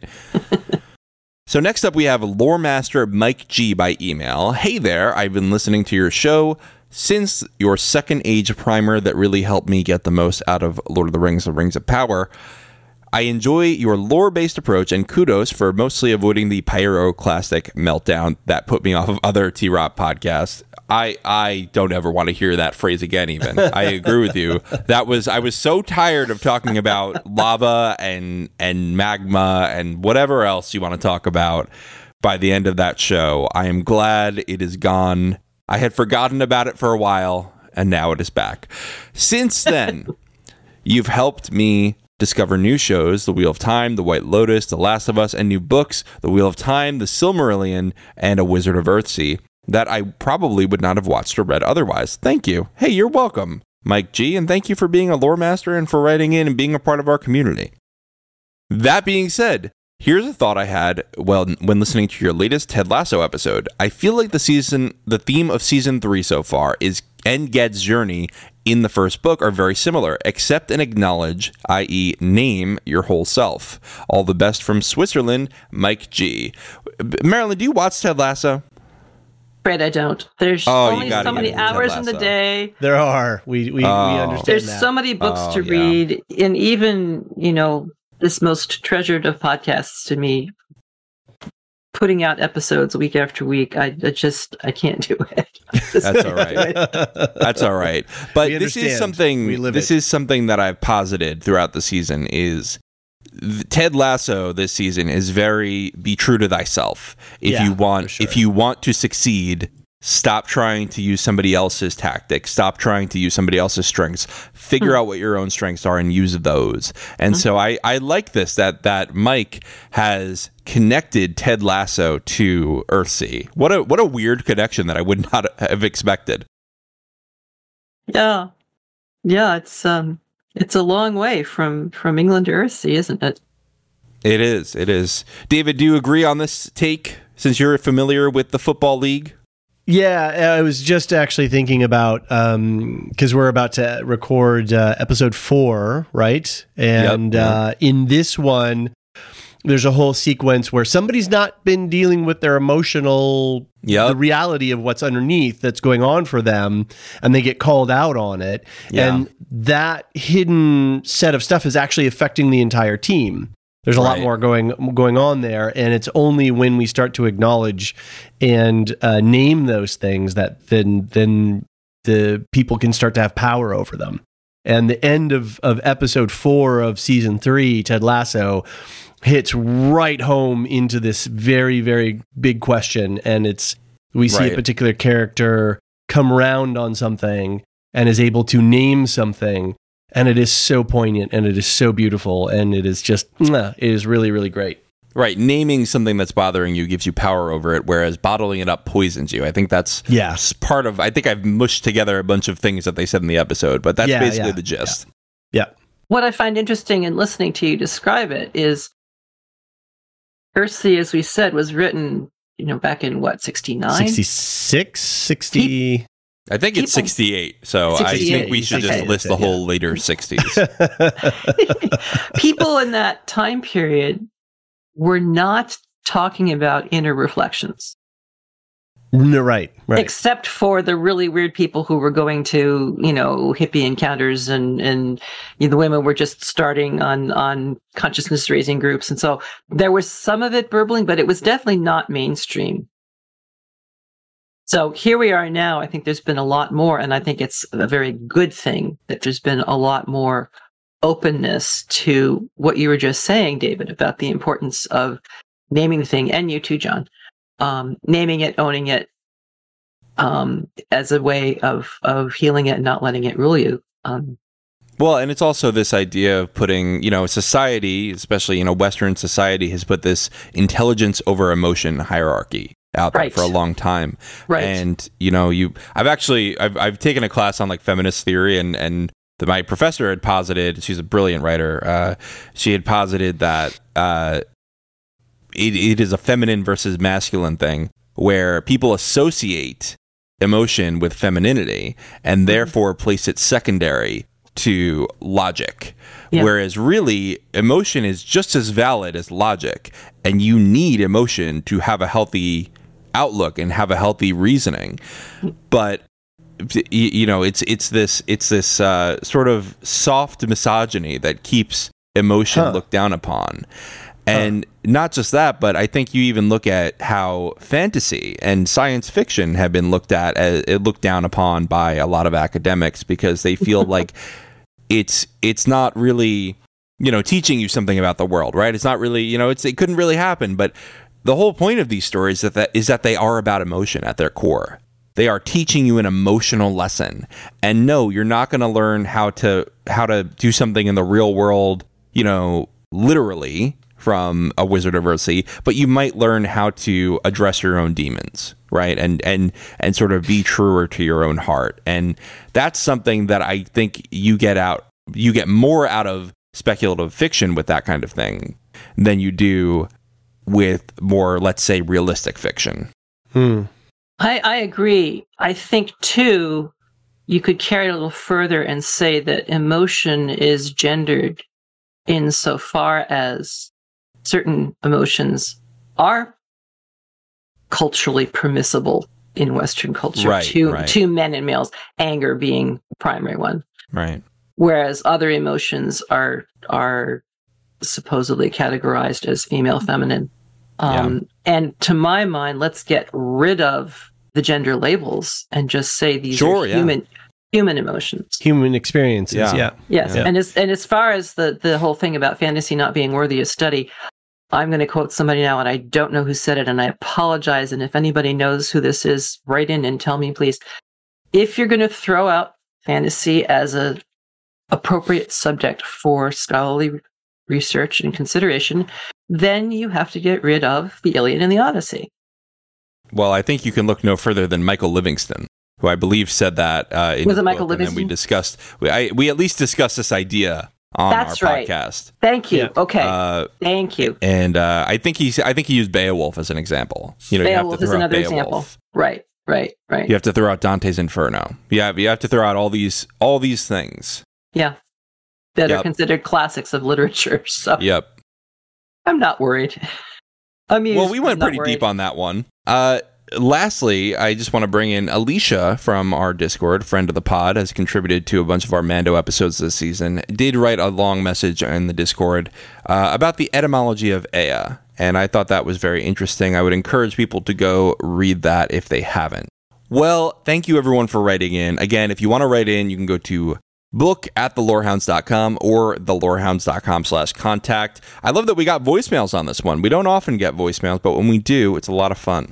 So next up we have Lore Master Mike G by email. Hey there, I've been listening to your show since your second age primer that really helped me get the most out of Lord of the Rings of Power. I enjoy your lore-based approach, and kudos for mostly avoiding the pyroclastic meltdown that put me off of other T-Rop podcasts. I don't ever want to hear that phrase again, even. I agree with you. I was so tired of talking about lava and magma and whatever else you want to talk about by the end of that show. I am glad it is gone. I had forgotten about it for a while, and now it is back. Since then, you've helped me discover new shows, The Wheel of Time, The White Lotus, The Last of Us, and new books, The Wheel of Time, The Silmarillion, and A Wizard of Earthsea, that I probably would not have watched or read otherwise. Thank you. Hey, you're welcome, Mike G, and thank you for being a lore master and for writing in and being a part of our community. That being said, here's a thought I had when listening to your latest Ted Lasso episode. I feel like the theme of season 3 so far is Ged's journey in the first book are very similar. Accept and acknowledge, i.e. name your whole self. All the best from Switzerland, Mike G. Marilyn, do you watch Ted Lasso? Afraid I don't. There's only so many hours in the day. There are. We understand There's that. So many books to read, and even, this most treasured of podcasts to me, putting out episodes week after week, I can't do it. That's all right. That's all right. But this is something that I've posited throughout the season is Ted Lasso this season is very be true to thyself. If you want to succeed, stop trying to use somebody else's tactics. Stop trying to use somebody else's strengths. Figure out what your own strengths are and use those. And so I like this, that Mike has connected Ted Lasso to Earthsea. What a weird connection that I would not have expected. Yeah. Yeah, it's a long way from England to Earthsea, isn't it? It is. David, do you agree on this take since you're familiar with the Football League? Yeah, I was just actually thinking about, because we're about to record episode 4, right? And in this one, there's a whole sequence where somebody's not been dealing with their emotional, the reality of what's underneath that's going on for them, and they get called out on it. Yeah. And that hidden set of stuff is actually affecting the entire team. There's a lot more going on there, and it's only when we start to acknowledge and name those things that then the people can start to have power over them. And the end of episode 4 of season 3, Ted Lasso, hits right home into this very, very big question, and we see a particular character come around on something and is able to name something. And it is so poignant, and it is so beautiful, and it is just, it is really, really great. Right. Naming something that's bothering you gives you power over it, whereas bottling it up poisons you. I think that's part of, I think I've mushed together a bunch of things that they said in the episode, but that's basically the gist. Yeah. What I find interesting in listening to you describe it is Earthsea, as we said, was written, back in what, 69? 66, 60... I think it's 68, so 68. I think we should just list the whole later 60s. People in that time period were not talking about inner reflections. No, right. Except for the really weird people who were going to, hippie encounters and the women were just starting on consciousness raising groups. And so there was some of it burbling, but it was definitely not mainstream. So here we are now. I think there's been a lot more, and I think it's a very good thing that there's been a lot more openness to what you were just saying, David, about the importance of naming the thing, and you too, John, naming it, owning it, as a way of healing it and not letting it rule you. Well, and it's also this idea of putting, society, especially, Western society, has put this intelligence over emotion hierarchy out there for a long time. Right. And, I've taken a class on like feminist theory and my professor had posited, she's a brilliant writer. She had posited that it is a feminine versus masculine thing where people associate emotion with femininity and therefore place it secondary to logic. Yeah. Whereas really emotion is just as valid as logic, and you need emotion to have a healthy outlook and have a healthy reasoning. But it's this sort of soft misogyny that keeps emotion looked down upon. And not just that, but I think you even look at how fantasy and science fiction have been looked down upon by a lot of academics because they feel like it's not really, teaching you something about the world, right? It's not really, it couldn't really happen. But the whole point of these stories is that they are about emotion at their core. They are teaching you an emotional lesson. And no, you're not going to learn how to do something in the real world, literally from a Wizard of Earthsea, but you might learn how to address your own demons, right? And sort of be truer to your own heart. And that's something that I think you get more out of speculative fiction with that kind of thing than you do with more, let's say, realistic fiction. I agree. I think, too, you could carry it a little further and say that emotion is gendered insofar as certain emotions are culturally permissible in Western culture to men and males, anger being the primary one. Right. Whereas other emotions are supposedly categorized as female feminine. And to my mind, let's get rid of the gender labels and just say these are human emotions, human experiences. Yes. Yeah. And as far as the whole thing about fantasy not being worthy of study, I'm going to quote somebody now, and I don't know who said it, and I apologize. And if anybody knows who this is, write in and tell me, please. If you're going to throw out fantasy as a appropriate subject for scholarly research and consideration, then you have to get rid of the Iliad and the Odyssey. Well, I think you can look no further than Michael Livingston, who I believe said that. Was it Michael Livingston? And we at least discussed this idea on our podcast. Thank you. Yeah. Okay. Thank you. And I think he used Beowulf as an example. Beowulf is another example. Right. You have to throw out Dante's Inferno. Yeah, you have to throw out all these things. Yeah. That are considered classics of literature. So. Yep. I'm not worried. Well, we went pretty deep on that one. Lastly, I just want to bring in Alicia from our Discord, friend of the pod, has contributed to a bunch of our Mando episodes this season, did write a long message in the Discord about the etymology of Ea, and I thought that was very interesting. I would encourage people to go read that if they haven't. Well, thank you everyone for writing in. Again, if you want to write in, you can go to book@thelorehounds.com or thelorehounds.com/contact. I love that we got voicemails on this one. We don't often get voicemails, but when we do, it's a lot of fun.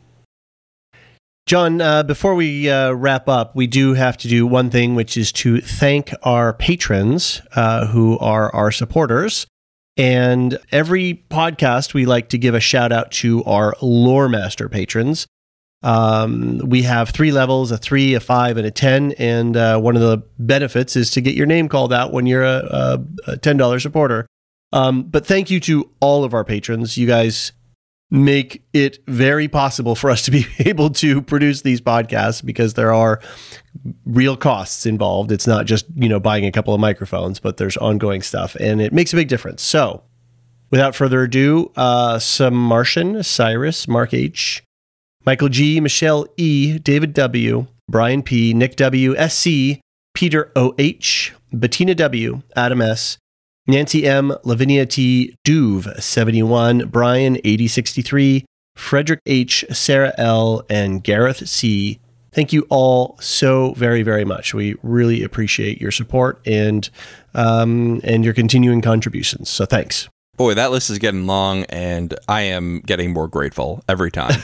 John, before we wrap up, we do have to do one thing, which is to thank our patrons who are our supporters. And every podcast, we like to give a shout out to our Lore Master patrons. We have 3 levels, a 3, a 5, and a 10. And one of the benefits is to get your name called out when you're a $10 supporter. But thank you to all of our patrons. You guys make it very possible for us to be able to produce these podcasts because there are real costs involved. It's not just, buying a couple of microphones, but there's ongoing stuff, and it makes a big difference. So without further ado, some Martian, Cyrus, Mark H., Michael G., Michelle E., David W., Brian P., Nick W., SC, Peter O.H., Bettina W., Adam S., Nancy M., Lavinia T., Duve 71, Brian 8063, Frederick H., Sarah L., and Gareth C. Thank you all so very, very much. We really appreciate your support and your continuing contributions. So thanks. Boy, that list is getting long, and I am getting more grateful every time.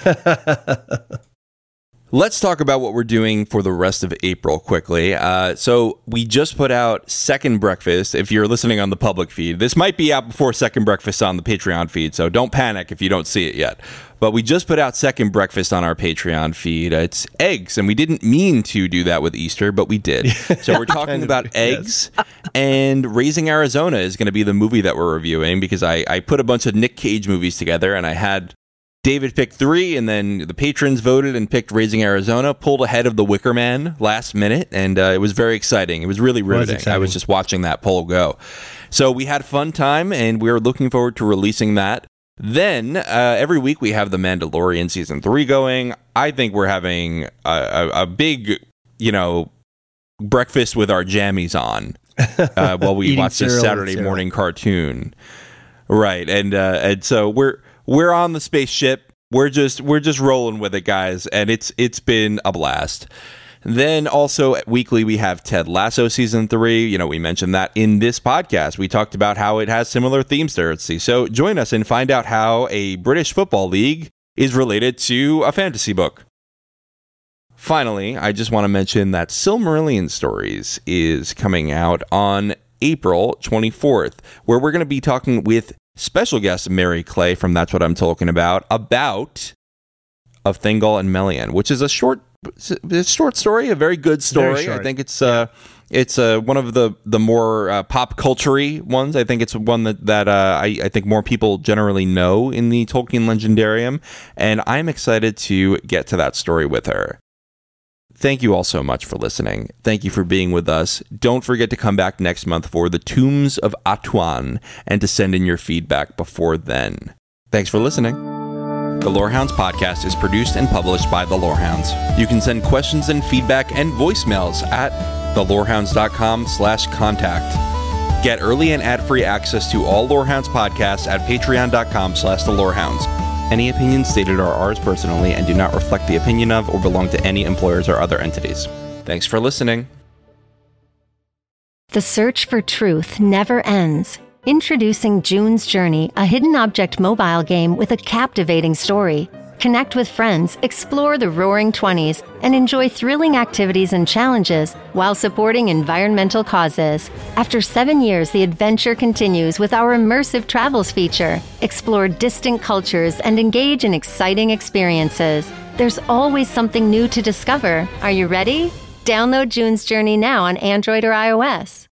Let's talk about what we're doing for the rest of April quickly. So we just put out Second Breakfast. If you're listening on the public feed, this might be out before Second Breakfast on the Patreon feed, so don't panic if you don't see it yet. But we just put out Second Breakfast on our Patreon feed. It's eggs, and we didn't mean to do that with Easter, but we did. So we're talking about eggs, and Raising Arizona is going to be the movie that we're reviewing because I put a bunch of Nick Cage movies together, and I had David picked 3, and then the patrons voted and picked Raising Arizona, pulled ahead of The Wicker Man last minute, and it was very exciting. It was really riveting. I was just watching that poll go. So we had a fun time, and we're looking forward to releasing that. Then, every week we have The Mandalorian Season 3 going. I think we're having a big, breakfast with our jammies on while we watch this Saturday morning cartoon. Right, and so we're on the spaceship. We're just rolling with it, guys, and it's been a blast. Then also weekly we have Ted Lasso Season 3. We mentioned that in this podcast. We talked about how it has similar themes to Earthsea. So join us and find out how a British football league is related to a fantasy book. Finally, I just want to mention that Silmarillion Stories is coming out on April 24th, where we're going to be talking with special guest Mary Clay from That's What I'm Talking About Of Thingol and Melian, which is a short story, a very good story. I think it's one of the more pop culture-y ones. I think it's one that I think more people generally know in the Tolkien legendarium, and I'm excited to get to that story with her. Thank you all so much for listening. Thank you for being with us. Don't forget to come back next month for the Tombs of Atuan and to send in your feedback before then. Thanks for listening. The Lorehounds podcast is produced and published by The Lorehounds. You can send questions and feedback and voicemails at thelorehounds.com/contact. Get early and ad-free access to all Lorehounds podcasts at patreon.com/thelorehounds. Any opinions stated are ours personally and do not reflect the opinion of or belong to any employers or other entities. Thanks for listening. The search for truth never ends. Introducing June's Journey, a hidden object mobile game with a captivating story. Connect with friends, explore the Roaring 20s, and enjoy thrilling activities and challenges while supporting environmental causes. After 7 years, the adventure continues with our immersive travels feature. Explore distant cultures and engage in exciting experiences. There's always something new to discover. Are you ready? Download June's Journey now on Android or iOS.